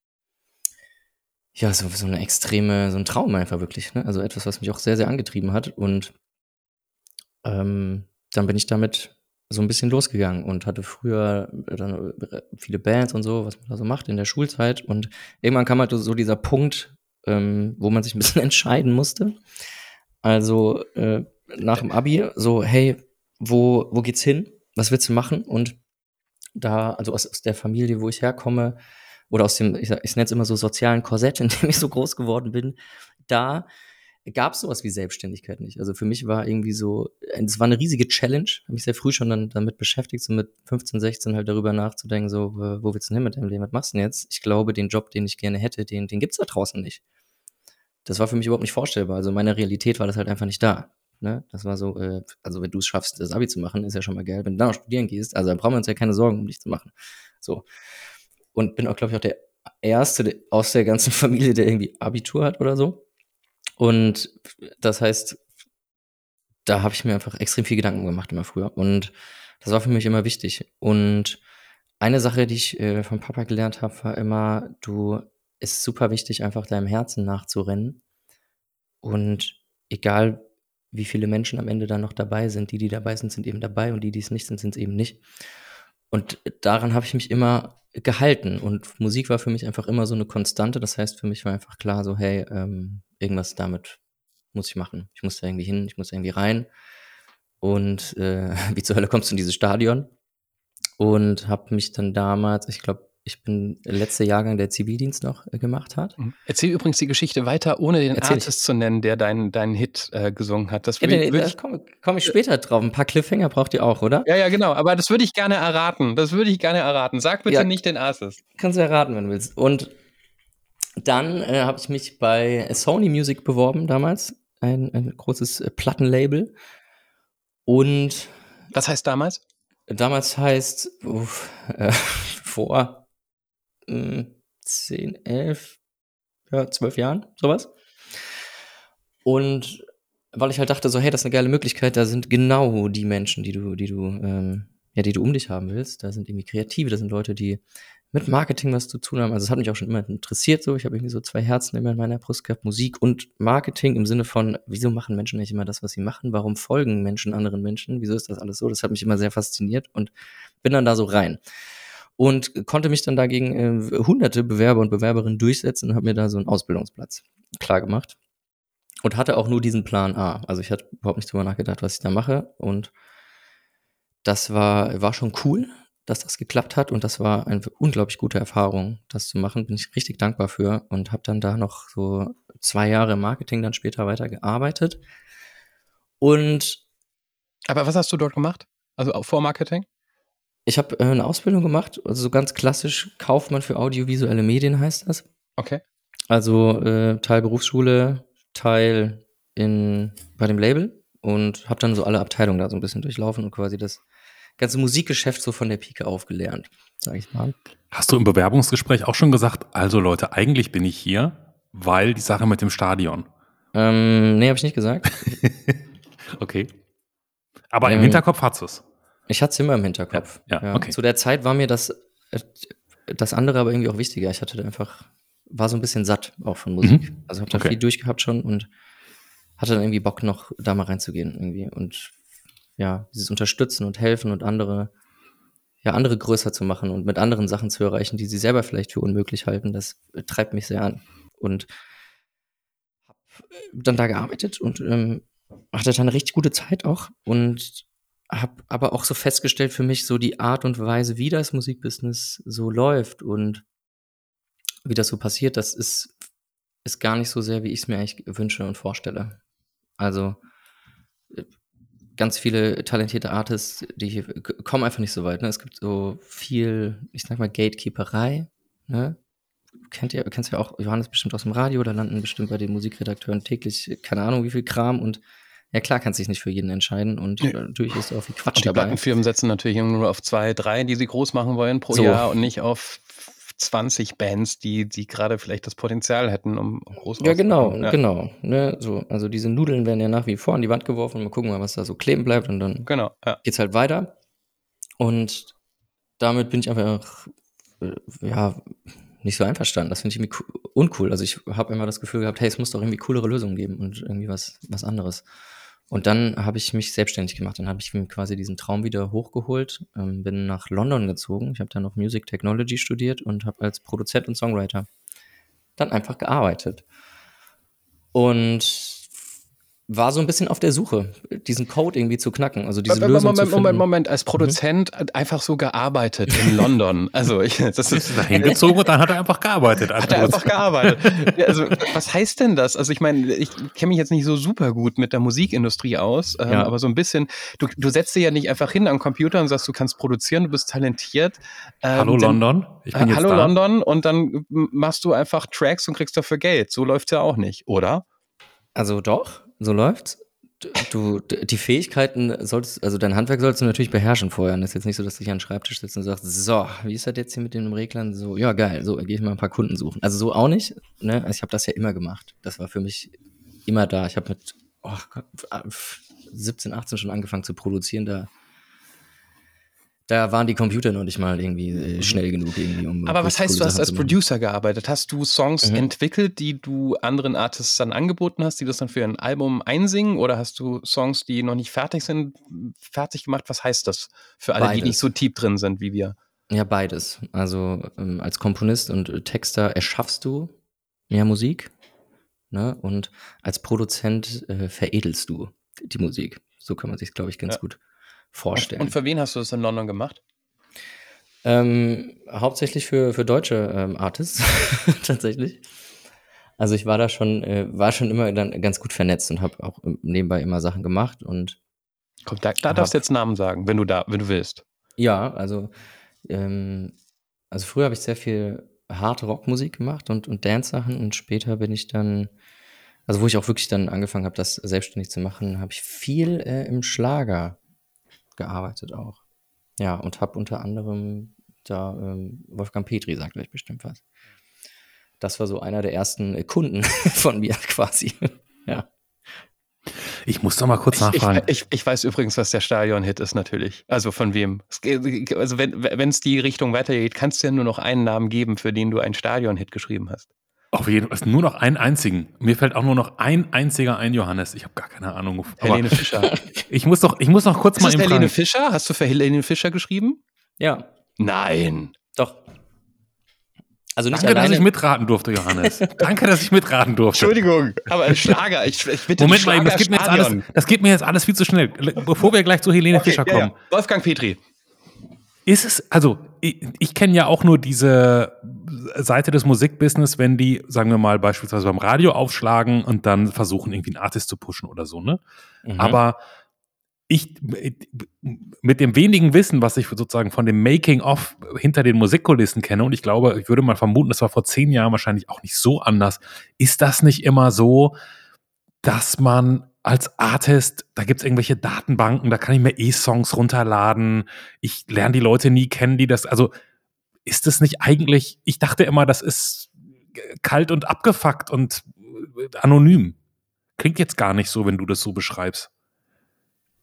Speaker 5: ja, so, so eine extreme, so ein Traum einfach wirklich, ne? Also etwas, was mich auch sehr, sehr angetrieben hat. Und ähm, dann bin ich damit so ein bisschen losgegangen und hatte früher dann viele Bands und so, was man da so macht in der Schulzeit. Und irgendwann kam halt so dieser Punkt, ähm, wo man sich ein bisschen entscheiden musste. Also äh, nach dem Abi, so, hey, wo, wo geht's hin? Was willst du machen? Und da, also aus, aus der Familie, wo ich herkomme, oder aus dem, ich, sag- ich nenne es immer so sozialen Korsett, in dem ich so groß geworden bin, da gab es sowas wie Selbstständigkeit nicht. Also für mich war irgendwie so, es war eine riesige Challenge, habe mich sehr früh schon dann damit beschäftigt, so mit fünfzehn, sechzehn halt darüber nachzudenken, so, äh, wo willst du denn hin mit deinem Leben, was machst du denn jetzt? Ich glaube, den Job, den ich gerne hätte, den, den gibt's da draußen nicht. Das war für mich überhaupt nicht vorstellbar. Also meine Realität war das halt einfach nicht da. Ne? Das war so, äh, also wenn du es schaffst, das Abi zu machen, ist ja schon mal geil. Wenn du dann noch studieren gehst, also dann brauchen wir uns ja keine Sorgen um dich zu machen. So. Und bin auch, glaube ich, auch der Erste der- aus der ganzen Familie, der irgendwie Abitur hat oder so. Und das heißt, da habe ich mir einfach extrem viel Gedanken gemacht immer früher. Und das war für mich immer wichtig. Und eine Sache, die ich äh, vom Papa gelernt habe, war immer, du, es ist super wichtig, einfach deinem Herzen nachzurennen. Und egal, wie viele Menschen am Ende dann noch dabei sind, die, die dabei sind, sind eben dabei und die, die es nicht sind, sind es eben nicht. Und daran habe ich mich immer gehalten. Und Musik war für mich einfach immer so eine Konstante. Das heißt, für mich war einfach klar so, hey, ähm, irgendwas damit muss ich machen. Ich muss da irgendwie hin, ich muss da irgendwie rein. Und äh, wie zur Hölle kommst du in dieses Stadion? Und habe mich dann damals, ich glaube, ich bin der letzte Jahrgang, der Zivildienst noch äh, gemacht hat.
Speaker 2: Erzähl übrigens die Geschichte weiter, ohne den
Speaker 5: Erzähl ich.
Speaker 2: Artist zu nennen, der deinen deinen Hit äh, gesungen hat. Das
Speaker 5: Ja,
Speaker 2: würde
Speaker 5: nee,
Speaker 2: würd
Speaker 5: da
Speaker 2: ich,
Speaker 5: komme komm ich später drauf. Ein paar Cliffhanger braucht ihr auch, oder?
Speaker 2: ja, ja, genau. Aber das würde ich gerne erraten. Das würde ich gerne erraten. Sag bitte
Speaker 5: Ja.
Speaker 2: nicht den Artist.
Speaker 5: Kannst du erraten, wenn du willst. Und dann äh, habe ich mich bei Sony Music beworben damals. Ein, ein großes äh, Plattenlabel. Und
Speaker 2: Was heißt damals?
Speaker 5: damals heißt, uff, äh, vor mh, zehn, elf, ja, zwölf Jahren, sowas. Und weil ich halt dachte, so, hey, das ist eine geile Möglichkeit, da sind genau die Menschen, die du, die du, ähm, ja, die du um dich haben willst. Da sind irgendwie Kreative, da sind Leute, die mit Marketing was zu tun haben. Also es hat mich auch schon immer interessiert, so. Ich habe irgendwie so zwei Herzen immer in meiner Brust gehabt, Musik und Marketing im Sinne von, wieso machen Menschen nicht immer das, was sie machen? Warum folgen Menschen anderen Menschen? Wieso ist das alles so? Das hat mich immer sehr fasziniert und bin dann da so rein. Und konnte mich dann dagegen äh, hunderte Bewerber und Bewerberinnen durchsetzen und habe mir da so einen Ausbildungsplatz klar gemacht. Und hatte auch nur diesen Plan A. Also ich hatte überhaupt nicht drüber nachgedacht, was ich da mache. Und das war, war schon cool, dass das geklappt hat. Und das war eine unglaublich gute Erfahrung, das zu machen. Bin ich richtig dankbar für. Und habe dann da noch so zwei Jahre im Marketing dann später weitergearbeitet. Und
Speaker 2: Aber was hast du dort gemacht? Also auch vor Marketing?
Speaker 5: ich habe äh, eine Ausbildung gemacht. Also so ganz klassisch Kaufmann für audiovisuelle Medien heißt das.
Speaker 2: Okay.
Speaker 5: Also äh, Teil Berufsschule, Teil in, bei dem Label und habe dann so alle Abteilungen da so ein bisschen durchlaufen und quasi das ganze Musikgeschäft so von der Pike auf gelernt, sag ich mal.
Speaker 1: Hast du im Bewerbungsgespräch auch schon gesagt, also Leute, eigentlich bin ich hier, weil die Sache mit dem Stadion.
Speaker 5: Ähm, nee, habe ich nicht gesagt.
Speaker 1: Okay. Aber im
Speaker 5: Ähm,
Speaker 1: Hinterkopf hat es.
Speaker 5: Ich hatte es immer im Hinterkopf.
Speaker 1: Ja, ja, okay.
Speaker 5: Zu der Zeit war mir das, äh, das andere aber irgendwie auch wichtiger. Ich hatte da einfach, war so ein bisschen satt auch von Musik.
Speaker 1: Mhm.
Speaker 5: Also habe da
Speaker 1: Okay.
Speaker 5: viel durchgehabt schon und hatte dann irgendwie Bock noch da mal reinzugehen irgendwie. Und ja, dieses Unterstützen und Helfen und andere, ja, andere größer zu machen und mit anderen Sachen zu erreichen, die sie selber vielleicht für unmöglich halten, das äh, treibt mich sehr an. Und habe dann da gearbeitet und ähm, hatte dann eine richtig gute Zeit auch und habe aber auch so festgestellt für mich so die Art und Weise, wie das Musikbusiness so läuft und wie das so passiert, das ist, ist gar nicht so sehr, wie ich es mir eigentlich wünsche und vorstelle. Also äh, ganz viele talentierte Artists, die k- kommen einfach nicht so weit. Ne? Es gibt so viel, ich sag mal, Gatekeeperei. Ne? Kennt ihr, kennst du ja auch Johannes bestimmt aus dem Radio, da landen bestimmt bei den Musikredakteuren täglich, keine Ahnung, wie viel Kram und ja klar kannst du dich nicht für jeden entscheiden und
Speaker 2: Nee.
Speaker 5: äh, natürlich ist da auch viel Quatsch
Speaker 2: Und die
Speaker 5: dabei.
Speaker 2: Plattenfirmen setzen natürlich nur auf zwei, drei, die sie groß machen wollen pro
Speaker 5: So.
Speaker 2: Jahr und nicht auf zwanzig Bands, die, die gerade vielleicht das Potenzial hätten, um, um groß
Speaker 5: Ja, genau,
Speaker 2: rauszukommen. Ja,
Speaker 5: genau. Ne, so, also diese Nudeln werden ja nach wie vor an die Wand geworfen und mal gucken mal, was da so kleben bleibt und dann
Speaker 2: genau. Ja.
Speaker 5: geht's halt weiter. Und damit bin ich einfach, äh, ja, nicht so einverstanden. Das finde ich irgendwie co- uncool. Also ich habe immer das Gefühl gehabt, hey, es muss doch irgendwie coolere Lösungen geben und irgendwie was, was anderes. Und dann habe ich mich selbstständig gemacht. Dann habe ich mir quasi diesen Traum wieder hochgeholt, ähm, bin nach London gezogen. Ich habe dann noch Music Technology studiert und habe als Produzent und Songwriter dann einfach gearbeitet. Und war so ein bisschen auf der Suche, diesen Code irgendwie zu knacken, also diese
Speaker 2: Moment,
Speaker 5: Lösung
Speaker 2: Moment,
Speaker 5: zu finden.
Speaker 2: Moment, Moment, als Produzent einfach so gearbeitet in London. Also ich, das
Speaker 1: Ist
Speaker 2: ist
Speaker 1: da hingezogen und dann hat er einfach gearbeitet.
Speaker 2: Hat er einfach gearbeitet. Ja, also, was heißt denn das? Also, ich meine, ich kenne mich jetzt nicht so super gut mit der Musikindustrie aus, ähm,
Speaker 5: Ja.
Speaker 2: aber so ein bisschen, du, du setzt dir ja nicht einfach hin am Computer und sagst, du kannst produzieren, du bist talentiert. Ähm,
Speaker 1: Hallo
Speaker 2: denn,
Speaker 1: London, ich bin
Speaker 2: äh,
Speaker 1: jetzt
Speaker 2: Hallo
Speaker 1: da.
Speaker 2: London und dann machst du einfach Tracks und kriegst dafür Geld. So läuft's ja auch nicht, oder?
Speaker 5: Also doch, so läuft's. Du, d- die Fähigkeiten solltest, also dein Handwerk sollst du natürlich beherrschen vorher. Und es ist jetzt nicht so, dass du dich an den Schreibtisch sitzt und sagst, so, wie ist das jetzt hier mit den Reglern? So, ja, geil, so, gehe ich mal ein paar Kunden suchen. Also so auch nicht, ne? Also ich habe das ja immer gemacht. Das war für mich immer da. Ich habe mit oh Gott, siebzehn, achtzehn schon angefangen zu produzieren. Da, da waren die Computer noch nicht mal irgendwie äh, schnell genug, irgendwie, um
Speaker 2: Aber was
Speaker 5: richtig
Speaker 2: heißt,
Speaker 5: coole
Speaker 2: du hast
Speaker 5: Sachen
Speaker 2: als
Speaker 5: zu machen.
Speaker 2: Producer gearbeitet? Hast du Songs
Speaker 5: Mhm.
Speaker 2: entwickelt, die du anderen Artists dann angeboten hast, die das dann für ein Album einsingen? Oder hast du Songs, die noch nicht fertig sind, fertig gemacht? Was heißt das für alle, die
Speaker 5: Beides.
Speaker 2: nicht so tief drin sind wie wir?
Speaker 5: Ja, beides. Also ähm, als Komponist und äh, Texter erschaffst du ja Musik, ne? Und als Produzent äh, veredelst du die Musik. So kann man sich, glaube ich, ganz
Speaker 2: Ja.
Speaker 5: gut
Speaker 2: Und,
Speaker 5: vorstellen.
Speaker 2: und für wen hast du das in London gemacht?
Speaker 5: Ähm, hauptsächlich für, für deutsche ähm, Artists, tatsächlich. Also ich war da schon, äh, war schon immer dann ganz gut vernetzt und habe auch ähm, nebenbei immer Sachen gemacht und
Speaker 2: Komm, da, da darfst du
Speaker 5: hab,
Speaker 2: jetzt Namen sagen, wenn du da, wenn du willst.
Speaker 5: ja, also ähm, also früher habe ich sehr viel harte Rockmusik gemacht und, und Dance-Sachen und später bin ich dann, also wo ich auch wirklich dann angefangen habe, das selbstständig zu machen, habe ich viel äh, im Schlager gearbeitet auch. Ja, und habe unter anderem da, ähm, Wolfgang Petri sagt euch bestimmt was. Das war so einer der ersten äh, Kunden von mir quasi. Ja.
Speaker 1: Ich muss doch mal kurz
Speaker 2: Ich, ich,
Speaker 1: nachfragen.
Speaker 2: ich, ich weiß übrigens, was der Stadion-Hit ist, natürlich. Also von wem. Es geht- Also wenn es die Richtung weitergeht, kannst du ja nur noch einen Namen geben, für den du einen Stadion-Hit geschrieben hast.
Speaker 1: Auf jeden Fall, nur noch einen einzigen. Mir fällt auch nur noch ein einziger ein, Johannes. Ich habe gar keine Ahnung. Aber
Speaker 2: Helene Fischer.
Speaker 1: ich muss doch, ich muss noch kurz
Speaker 2: Ist
Speaker 1: mal
Speaker 2: es
Speaker 1: eben
Speaker 2: Helene
Speaker 1: fragen.
Speaker 2: Fischer? Hast du für Helene Fischer geschrieben?
Speaker 5: Ja,
Speaker 2: Nein.
Speaker 5: doch. Also nicht
Speaker 1: Danke, dass
Speaker 5: alleine.
Speaker 1: ich mitraten durfte, Johannes. Danke, dass ich mitraten durfte.
Speaker 2: Entschuldigung, aber ein Schlager. Ich, ich bitte
Speaker 1: Moment
Speaker 2: die
Speaker 1: mal, eben, das geht, mir jetzt alles,
Speaker 2: Schlagerstadion.
Speaker 1: das geht mir jetzt alles viel zu schnell. Bevor wir gleich zu Helene
Speaker 2: Okay,
Speaker 1: Fischer
Speaker 2: ja,
Speaker 1: kommen.
Speaker 2: ja. Wolfgang Petri.
Speaker 1: Ist es, also ich, ich kenne ja auch nur diese Seite des Musikbusiness, wenn die, sagen wir mal, beispielsweise beim Radio aufschlagen und dann versuchen, irgendwie einen Artist zu pushen oder so, ne?
Speaker 5: Mhm.
Speaker 1: Aber ich, mit dem wenigen Wissen, was ich sozusagen von dem Making-of hinter den Musikkulissen kenne, und ich glaube, ich würde mal vermuten, das war vor zehn Jahren wahrscheinlich auch nicht so anders, ist das nicht immer so, dass man als Artist, da gibt es irgendwelche Datenbanken, da kann ich mir E-Songs runterladen, ich lerne die Leute nie kennen, die das, also ist das nicht eigentlich, ich dachte immer, das ist kalt und abgefuckt und anonym. Klingt jetzt gar nicht so, wenn du das so beschreibst.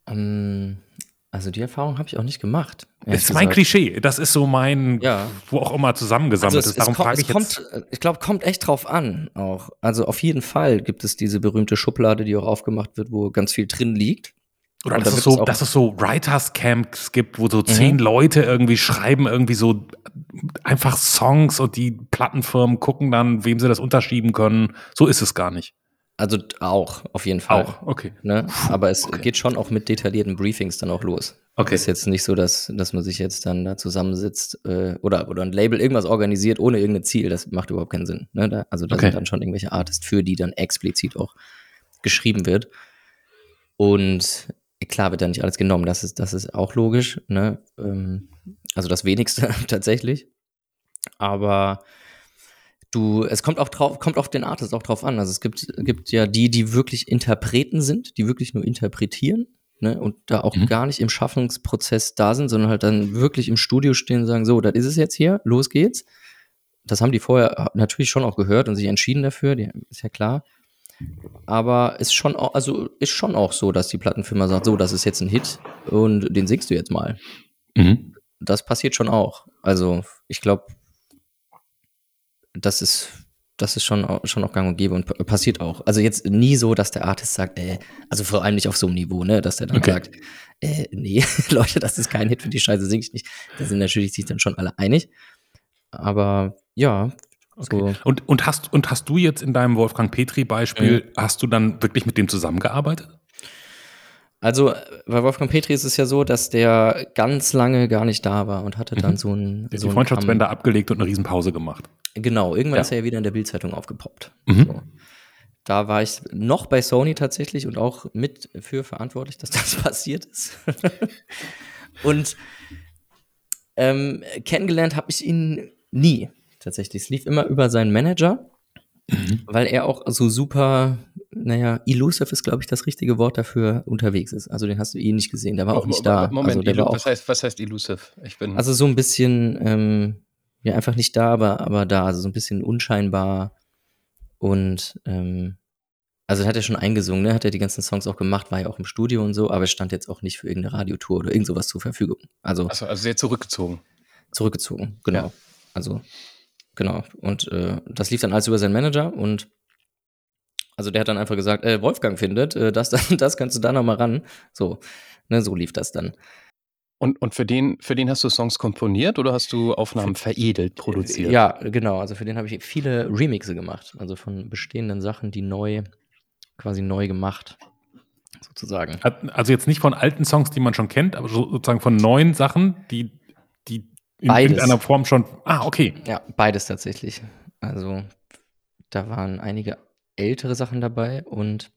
Speaker 5: Ähm, also die Erfahrung habe ich auch nicht gemacht.
Speaker 1: Das ist mein Klischee. Das ist so mein,
Speaker 5: Ja.
Speaker 1: wo auch immer zusammengesammelt
Speaker 5: Also es,
Speaker 1: ist. Darum
Speaker 5: es kommt,
Speaker 1: frage
Speaker 5: es
Speaker 1: ich jetzt.
Speaker 5: kommt, ich glaube, kommt echt drauf an auch. Also auf jeden Fall gibt es diese berühmte Schublade, die auch aufgemacht wird, wo ganz viel drin liegt.
Speaker 1: Oder
Speaker 5: Und
Speaker 1: dass
Speaker 5: da
Speaker 1: es,
Speaker 5: wird es
Speaker 1: so,
Speaker 5: auch-
Speaker 1: dass es so Writers Camps gibt, wo so zehn Leute irgendwie schreiben, irgendwie so einfach Songs und die Plattenfirmen gucken dann, wem sie das unterschieben können. So ist es gar nicht.
Speaker 5: Also auch, auf jeden Fall.
Speaker 1: Auch, okay.
Speaker 5: Ne? Aber es
Speaker 1: Okay.
Speaker 5: geht schon auch mit detaillierten Briefings dann auch los.
Speaker 1: Okay.
Speaker 5: Es ist jetzt nicht so, dass, dass man sich jetzt dann da zusammensitzt äh, oder, oder ein Label irgendwas organisiert ohne irgendein Ziel. Das macht überhaupt keinen Sinn. Ne? Da, also da
Speaker 1: Okay.
Speaker 5: sind dann schon irgendwelche Artists, für die dann explizit auch geschrieben wird. Und klar wird da nicht alles genommen. Das ist, das ist auch logisch. Ne? Ähm, also das Wenigste tatsächlich. Aber du, es kommt auch drauf, kommt auf den Artist auch drauf an. Also es gibt, gibt ja die, die wirklich Interpreten sind, die wirklich nur interpretieren, ne, und da auch
Speaker 1: Mhm.
Speaker 5: gar nicht im Schaffungsprozess da sind, sondern halt dann wirklich im Studio stehen und sagen, so, das ist es jetzt hier, los geht's. Das haben die vorher natürlich schon auch gehört und sich entschieden dafür, die, ist ja klar. Aber ist schon auch, also ist schon auch so, dass die Plattenfirma sagt, so, das ist jetzt ein Hit und den singst du jetzt mal.
Speaker 1: Mhm.
Speaker 5: Das passiert schon auch. Also ich glaube, das ist, das ist schon, au- schon auch gang und gäbe und pa- passiert auch. Also jetzt nie so, dass der Artist sagt, äh, also vor allem nicht auf so einem Niveau, ne, dass der dann
Speaker 1: Okay.
Speaker 5: sagt, äh, nee, Leute, das ist kein Hit für die Scheiße, sing ich nicht. Da sind natürlich sich dann schon alle einig. Aber ja, so.
Speaker 1: Und, und, hast, und hast du jetzt in deinem Wolfgang Petri-Beispiel, hast du dann wirklich mit dem zusammengearbeitet?
Speaker 5: Also äh, bei Wolfgang Petri ist es ja so, dass der ganz lange gar nicht da war und hatte dann
Speaker 1: Mhm.
Speaker 5: so ein.
Speaker 1: Der hat
Speaker 5: so
Speaker 1: die
Speaker 5: ein
Speaker 1: Freundschaftsbänder abgelegt und eine Riesenpause gemacht.
Speaker 5: Genau, irgendwann
Speaker 1: Ja.
Speaker 5: ist er ja wieder in der Bild-Zeitung aufgepoppt.
Speaker 1: Mhm.
Speaker 5: So. Da war ich noch bei Sony tatsächlich und auch mit für verantwortlich, dass das passiert ist. Und ähm, kennengelernt habe ich ihn nie tatsächlich. Es lief immer über seinen Manager,
Speaker 1: Mhm.
Speaker 5: weil er auch so super, naja, elusive ist, glaube ich, das richtige Wort dafür, unterwegs ist. Also den hast du eh nicht gesehen, der war auch nicht da.
Speaker 2: Moment,
Speaker 5: also der
Speaker 2: Elu-
Speaker 5: war auch,
Speaker 2: was, heißt, was heißt elusive? Ich bin.
Speaker 5: also so ein bisschen, ähm, ja, einfach nicht da, aber, aber da, also so ein bisschen unscheinbar. Und ähm, also hat er schon eingesungen, ne? Hat er die ganzen Songs auch gemacht, war ja auch im Studio und so, aber er stand jetzt auch nicht für irgendeine Radiotour oder irgend sowas zur Verfügung. Also
Speaker 2: also, also sehr zurückgezogen.
Speaker 5: zurückgezogen, genau.
Speaker 2: Ja.
Speaker 5: Also, genau. Und äh, das lief dann alles über seinen Manager und also der hat dann einfach gesagt, äh, Wolfgang findet, äh, das, das, das kannst du da nochmal ran. So, ne, so lief das dann.
Speaker 2: Und, und für, den, für den hast du Songs komponiert oder hast du Aufnahmen veredelt, produziert?
Speaker 5: Ja, genau. Also für den habe ich viele Remixe gemacht. Also von bestehenden Sachen, die neu, quasi neu gemacht, sozusagen.
Speaker 1: Hat- Also jetzt nicht von alten Songs, die man schon kennt, aber so- sozusagen von neuen Sachen, die, die in
Speaker 5: Beides.
Speaker 1: irgendeiner Form schon. Ah, okay.
Speaker 5: Ja, beides tatsächlich. Also da waren einige ältere Sachen dabei und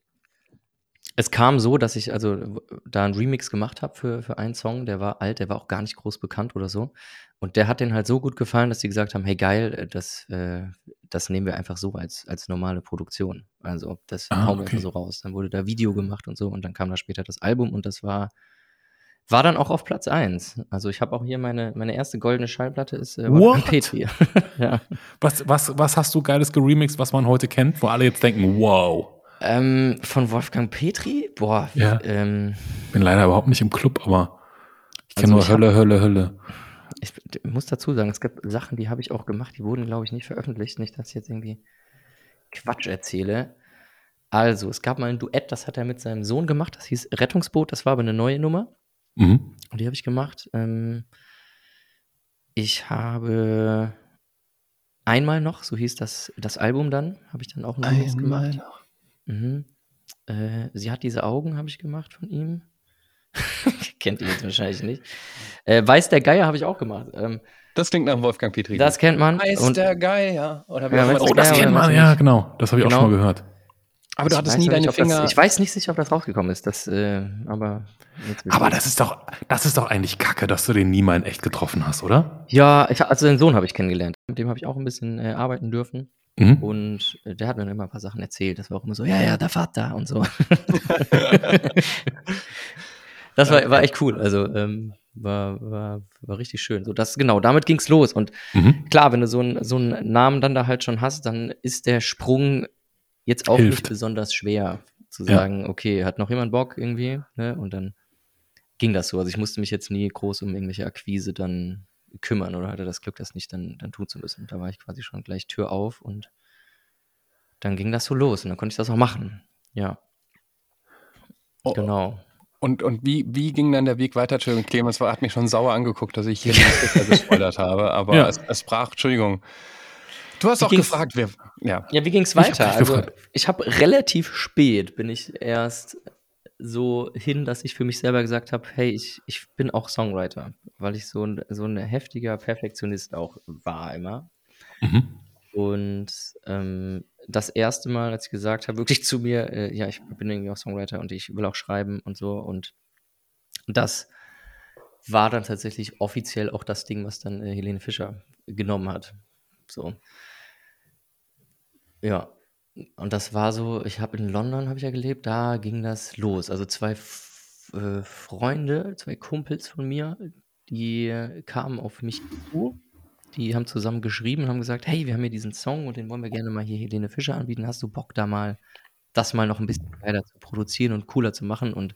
Speaker 5: es kam so, dass ich also w- da einen Remix gemacht habe für, für einen Song, der war alt, der war auch gar nicht groß bekannt oder so. Und der hat denen halt so gut gefallen, dass sie gesagt haben, hey geil, äh, das, äh, das nehmen wir einfach so als, als normale Produktion. Also das
Speaker 1: Ah,
Speaker 5: hauen wir
Speaker 1: okay.
Speaker 5: einfach so raus. Dann wurde da Video gemacht und so und dann kam da später das Album und das war, war dann auch auf Platz eins. Also ich habe auch hier meine, meine erste goldene Schallplatte ist äh, Wolfgang
Speaker 1: What?
Speaker 5: Petri. Ja.
Speaker 1: Was, was, was hast du Geiles geremixed, was man heute kennt, wo alle jetzt denken, wow.
Speaker 5: Ähm, von Wolfgang Petri? Boah,
Speaker 1: Ja.
Speaker 5: ähm,
Speaker 1: Ich bin leider überhaupt nicht im Club, aber ich kenne
Speaker 5: Also
Speaker 1: nur
Speaker 5: ich hab-
Speaker 1: Hölle, Hölle, Hölle.
Speaker 5: ich d- muss dazu sagen, es gibt Sachen, die habe ich auch gemacht, die wurden, glaube ich, nicht veröffentlicht. Nicht, dass ich jetzt irgendwie Quatsch erzähle. Also, es gab mal ein Duett, das hat er mit seinem Sohn gemacht, das hieß Rettungsboot, das war aber eine neue Nummer.
Speaker 1: Mhm.
Speaker 5: Und die habe ich gemacht. Ähm, ich habe einmal noch, so hieß das, das Album dann, habe ich dann auch einen Remix gemacht.
Speaker 2: noch.
Speaker 5: Mhm. Äh, Sie hat diese Augen, habe ich gemacht von ihm. Kennt ihr jetzt wahrscheinlich nicht. Äh, Weiß der Geier habe ich auch gemacht. Ähm,
Speaker 2: Das klingt nach Wolfgang Petri.
Speaker 5: das kennt man.
Speaker 2: Weiß
Speaker 5: Und
Speaker 2: der Geier. Oder wie
Speaker 5: Ja,
Speaker 2: auch immer
Speaker 5: weiß
Speaker 2: das
Speaker 1: Oh,
Speaker 5: der
Speaker 1: das
Speaker 5: Geier
Speaker 2: geht.
Speaker 1: kennt
Speaker 5: oder
Speaker 1: man,
Speaker 5: was
Speaker 1: ja,
Speaker 5: nicht.
Speaker 1: genau. Das habe ich auch
Speaker 5: Genau.
Speaker 1: schon mal gehört.
Speaker 2: Aber du
Speaker 5: ich
Speaker 2: hattest
Speaker 5: weiß
Speaker 2: nie
Speaker 5: noch
Speaker 2: deine
Speaker 5: nicht, ob das,
Speaker 2: Finger.
Speaker 5: ich weiß nicht sicher, ob das rausgekommen ist. Das, äh, aber jetzt
Speaker 1: Aber
Speaker 5: wisst
Speaker 1: das ist doch, das ist doch eigentlich Kacke, dass du den nie mal in echt getroffen hast, oder?
Speaker 5: ihr. Ja, ich, also den Sohn habe ich kennengelernt. Mit dem habe ich auch ein bisschen äh, arbeiten dürfen.
Speaker 1: Mhm.
Speaker 5: Und äh, der hat mir dann immer ein paar Sachen erzählt. Das war auch immer so, ja, ja, der Vater und so. Das war, war echt cool. Also ähm, war, war, war richtig schön. So, das, genau, damit ging's los. Und
Speaker 1: Mhm.
Speaker 5: klar, wenn du so, ein, so einen Namen dann da halt schon hast, dann ist der Sprung jetzt auch
Speaker 1: Hilft.
Speaker 5: nicht besonders schwer zu
Speaker 1: Ja.
Speaker 5: sagen, okay, hat noch jemand Bock irgendwie, ne? Und dann ging das so. Also ich musste mich jetzt nie groß um irgendwelche Akquise dann kümmern oder hatte das Glück, das nicht dann, dann tun zu müssen. Da war ich quasi schon gleich Tür auf und dann ging das so los und dann konnte ich das auch machen. Ja.
Speaker 2: Oh,
Speaker 5: genau.
Speaker 2: Und, und wie, wie ging dann der Weg weiter? Entschuldigung, Clemens war- hat mich schon sauer angeguckt, dass ich hier den Sticker gespoilert habe, aber
Speaker 1: Ja.
Speaker 2: es, es brach, Entschuldigung. Du hast
Speaker 5: Wie
Speaker 2: auch
Speaker 5: ging's-
Speaker 2: gefragt, wer. Ja.
Speaker 5: Ja, wie ging es
Speaker 1: Ich hab
Speaker 5: weiter?
Speaker 1: dich
Speaker 5: Also
Speaker 1: gefragt.
Speaker 5: ich habe relativ spät, bin ich erst so hin, dass ich für mich selber gesagt habe, hey, ich, ich bin auch Songwriter, weil ich so ein, so ein heftiger Perfektionist auch war immer.
Speaker 1: Mhm.
Speaker 5: Und ähm, das erste Mal, als ich gesagt habe, wirklich zu mir, äh, ja, ich bin irgendwie auch Songwriter und ich will auch schreiben und so. Und das war dann tatsächlich offiziell auch das Ding, was dann äh, Helene Fischer genommen hat. So. Ja. Und das war so, ich habe in London, habe ich ja gelebt, da ging das los. Also zwei F äh, Freunde, zwei Kumpels von mir, die äh, kamen auf mich zu. Die haben zusammen geschrieben und haben gesagt, hey, wir haben hier diesen Song und den wollen wir gerne mal hier Helene Fischer anbieten. Hast du Bock, da mal das mal noch ein bisschen geiler zu produzieren und cooler zu machen? Und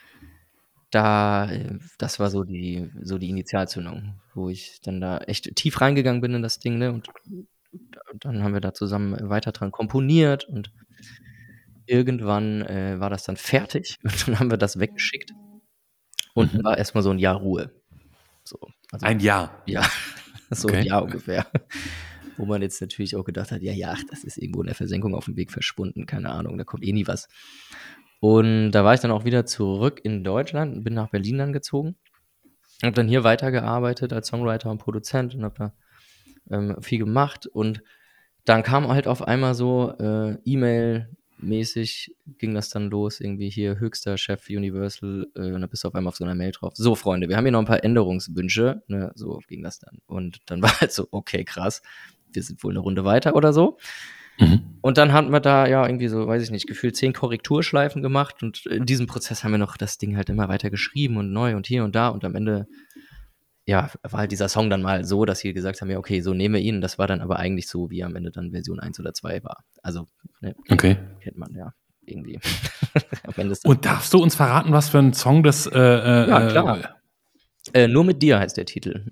Speaker 5: da, äh, das war so die, so die Initialzündung, wo ich dann da echt tief reingegangen bin in das Ding, ne? Und dann haben wir da zusammen weiter dran komponiert und irgendwann äh, war das dann fertig und dann haben wir das weggeschickt und dann war erstmal so ein Jahr Ruhe. So, also
Speaker 1: Ein Jahr.
Speaker 5: ja, so
Speaker 1: Okay.
Speaker 5: ein Jahr ungefähr. Wo man jetzt natürlich auch gedacht hat, ja, ja, ach, das ist irgendwo in der Versenkung auf dem Weg verschwunden, keine Ahnung, da kommt eh nie was. Und da war ich dann auch wieder zurück in Deutschland, bin nach Berlin dann gezogen, habe dann hier weitergearbeitet als Songwriter und Produzent und habe da ähm, viel gemacht und dann kam halt auf einmal so äh, E-Mail-mäßig ging das dann los, irgendwie hier höchster Chef Universal äh, und da bist du auf einmal auf so einer Mail drauf. So, Freunde, wir haben hier noch ein paar Änderungswünsche, ne, so ging das dann. Und dann war halt so, okay, krass, wir sind wohl eine Runde weiter oder so.
Speaker 1: Mhm.
Speaker 5: Und dann hatten wir da ja irgendwie so, weiß ich nicht, gefühlt zehn Korrekturschleifen gemacht und in diesem Prozess haben wir noch das Ding halt immer weiter geschrieben und neu und hier und da und am Ende, ja, war halt dieser Song dann mal so, dass sie gesagt haben, ja, okay, so nehmen wir ihn. Das war dann aber eigentlich so, wie am Ende dann Version eins oder zwei war. Also, ne,
Speaker 1: Okay.
Speaker 5: kennt man ja irgendwie. Am Ende ist das,
Speaker 1: Und darfst du uns verraten, was für ein Song das äh, äh,
Speaker 5: ja, klar. Äh, Nur mit dir heißt der Titel.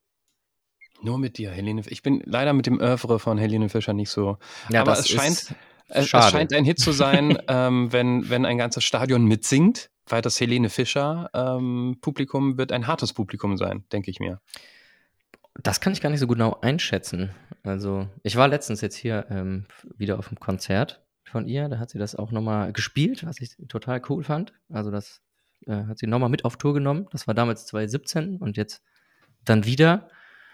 Speaker 2: Nur mit dir, Helene. Ich bin leider mit dem Oeuvre von Helene Fischer nicht so.
Speaker 5: Ja,
Speaker 2: aber
Speaker 5: das
Speaker 2: es scheint,
Speaker 5: ist
Speaker 2: es, es
Speaker 5: schade.
Speaker 2: scheint ein Hit zu sein, ähm, wenn, wenn ein ganzes Stadion mitsingt, weil das Helene Fischer ähm, Publikum wird ein hartes Publikum sein, denke ich mir.
Speaker 5: Das kann ich gar nicht so genau einschätzen. Also, ich war letztens jetzt hier ähm, wieder auf einem Konzert von ihr. Da hat sie das auch nochmal gespielt, was ich total cool fand. Also, das äh, hat sie nochmal mit auf Tour genommen. Das war damals zwanzig siebzehn und jetzt dann wieder.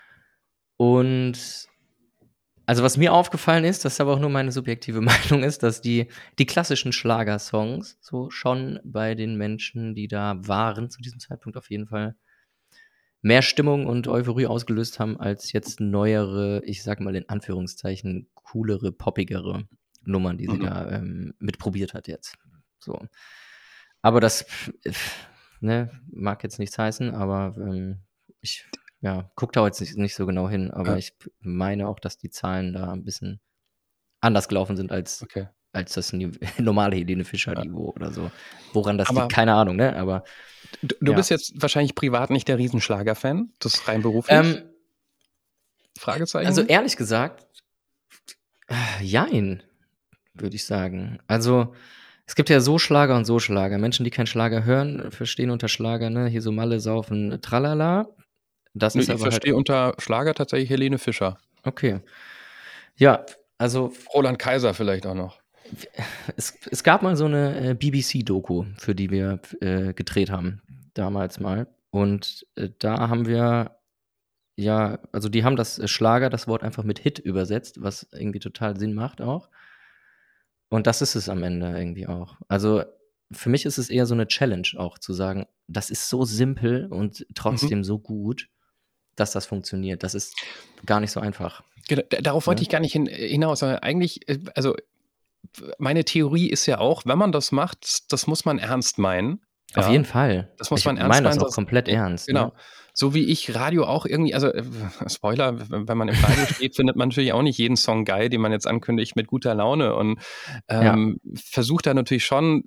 Speaker 5: Und also, was mir aufgefallen ist, das aber auch nur meine subjektive Meinung ist, dass die, die klassischen Schlagersongs so schon bei den Menschen, die da waren, zu diesem Zeitpunkt auf jeden Fall mehr Stimmung und Euphorie ausgelöst haben, als jetzt neuere, ich sag mal in Anführungszeichen, coolere, poppigere Nummern, die sie
Speaker 2: Mhm.
Speaker 5: da ähm, mitprobiert hat jetzt. So. Aber das pf, ne, mag jetzt nichts heißen, aber ähm, ich ja, guck da jetzt nicht, nicht so genau hin, aber
Speaker 2: Ja.
Speaker 5: ich meine auch, dass die Zahlen da ein bisschen anders gelaufen sind als,
Speaker 2: Okay.
Speaker 5: als das Nive- normale Helene Fischer-Niveau oder so. Woran das
Speaker 2: Aber-
Speaker 5: liegt, keine Ahnung, ne? Aber
Speaker 2: Du, du
Speaker 5: Ja.
Speaker 2: bist jetzt wahrscheinlich privat nicht der Riesenschlager-Fan, das ist rein beruflich?
Speaker 5: ähm,
Speaker 2: Fragezeichen?
Speaker 5: Also ehrlich gesagt, äh, jein, würde ich sagen. Also es gibt ja so Schlager und so Schlager. Menschen, die keinen Schlager hören, verstehen unter Schlager, ne, hier so Malle, Saufen, Tralala. Das
Speaker 2: Nö,
Speaker 5: ist
Speaker 2: ich
Speaker 5: aber halt,
Speaker 2: verstehe unter Schlager tatsächlich Helene Fischer.
Speaker 5: okay. Ja, also
Speaker 2: Roland Kaiser vielleicht auch noch.
Speaker 5: es, es gab mal so eine äh, B B C-Doku, für die wir äh, gedreht haben, damals mal. Und äh, da haben wir, ja, also die haben das äh, Schlager, das Wort einfach mit Hit übersetzt, was irgendwie total Sinn macht auch. Und das ist es am Ende irgendwie auch. Also für mich ist es eher so eine Challenge auch zu sagen, das ist so simpel und trotzdem so gut, dass das funktioniert. Das ist gar nicht so einfach.
Speaker 2: Genau, da- darauf wollte
Speaker 5: Ja.
Speaker 2: ich gar nicht hin, hinaus, sondern eigentlich, äh, also meine Theorie ist ja auch, wenn man das macht, das muss man ernst meinen.
Speaker 5: Auf
Speaker 2: Ja.
Speaker 5: jeden Fall.
Speaker 2: Das muss
Speaker 5: ich
Speaker 2: man ernst
Speaker 5: meine das
Speaker 2: meinen,
Speaker 5: auch
Speaker 2: sonst-
Speaker 5: komplett ernst.
Speaker 2: Genau.
Speaker 5: Ne?
Speaker 2: So wie ich Radio auch irgendwie, also äh, Spoiler, wenn wenn man im Radio steht, findet man natürlich auch nicht jeden Song geil, den man jetzt ankündigt mit guter Laune und ähm, versucht da natürlich schon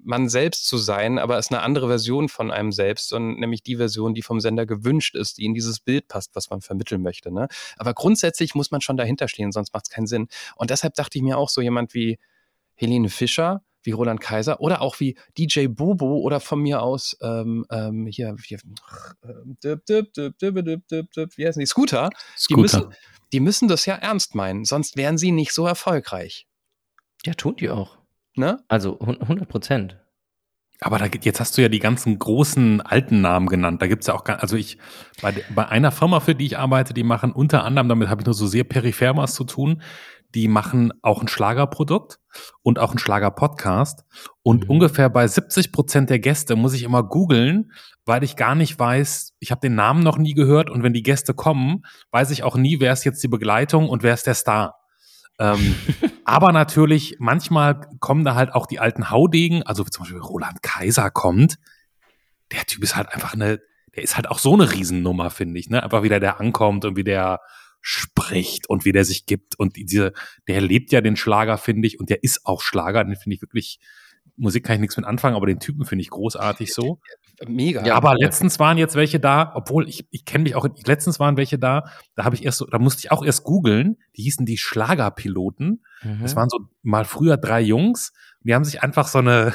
Speaker 2: man selbst zu sein, aber es ist eine andere Version von einem selbst und nämlich die Version, die vom Sender gewünscht ist, die in dieses Bild passt, was man vermitteln möchte. Ne? Aber grundsätzlich muss man schon dahinter stehen, sonst macht es keinen Sinn. Und deshalb dachte ich mir auch so jemand wie Helene Fischer, wie Roland Kaiser oder auch wie D J Bobo oder von mir aus ähm, ähm, hier, hier dip, dip, dip, dip, dip, dip, dip, wie heißen die? Scooter.
Speaker 1: Scooter.
Speaker 2: Die müssen, die müssen das ja ernst meinen, sonst wären sie nicht so erfolgreich.
Speaker 5: Ja, tun die auch.
Speaker 2: Ne?
Speaker 5: Also hundert Prozent.
Speaker 1: Aber da, jetzt hast du ja die ganzen großen alten Namen genannt. Da gibt's ja auch, gar- also ich, bei, bei einer Firma, für die ich arbeite, die machen unter anderem, damit habe ich nur so sehr peripher was zu tun, die machen auch ein Schlagerprodukt und auch ein Schlagerpodcast. Und
Speaker 5: Mhm.
Speaker 1: ungefähr bei siebzig Prozent der Gäste muss ich immer googeln, weil ich gar nicht weiß, ich habe den Namen noch nie gehört und wenn die Gäste kommen, weiß ich auch nie, wer ist jetzt die Begleitung und wer ist der Star. Ähm, aber natürlich, manchmal kommen da halt auch die alten Haudegen, also wie zum Beispiel Roland Kaiser kommt, der Typ ist halt einfach eine, der ist halt auch so eine Riesennummer, finde ich, ne? Einfach wie der, der ankommt und wie der spricht und wie der sich gibt und diese, der lebt ja den Schlager, finde ich, und der ist auch Schlager, den finde ich wirklich, Musik kann ich nichts mit anfangen, aber den Typen finde ich großartig so.
Speaker 2: Mega.
Speaker 1: Ja, aber letztens waren jetzt welche da, obwohl ich, ich kenne mich auch, letztens waren welche da, da habe ich erst so, da musste ich auch erst googeln, die hießen die Schlagerpiloten.
Speaker 5: Mhm.
Speaker 1: Das waren so mal früher drei Jungs, die haben sich einfach so eine,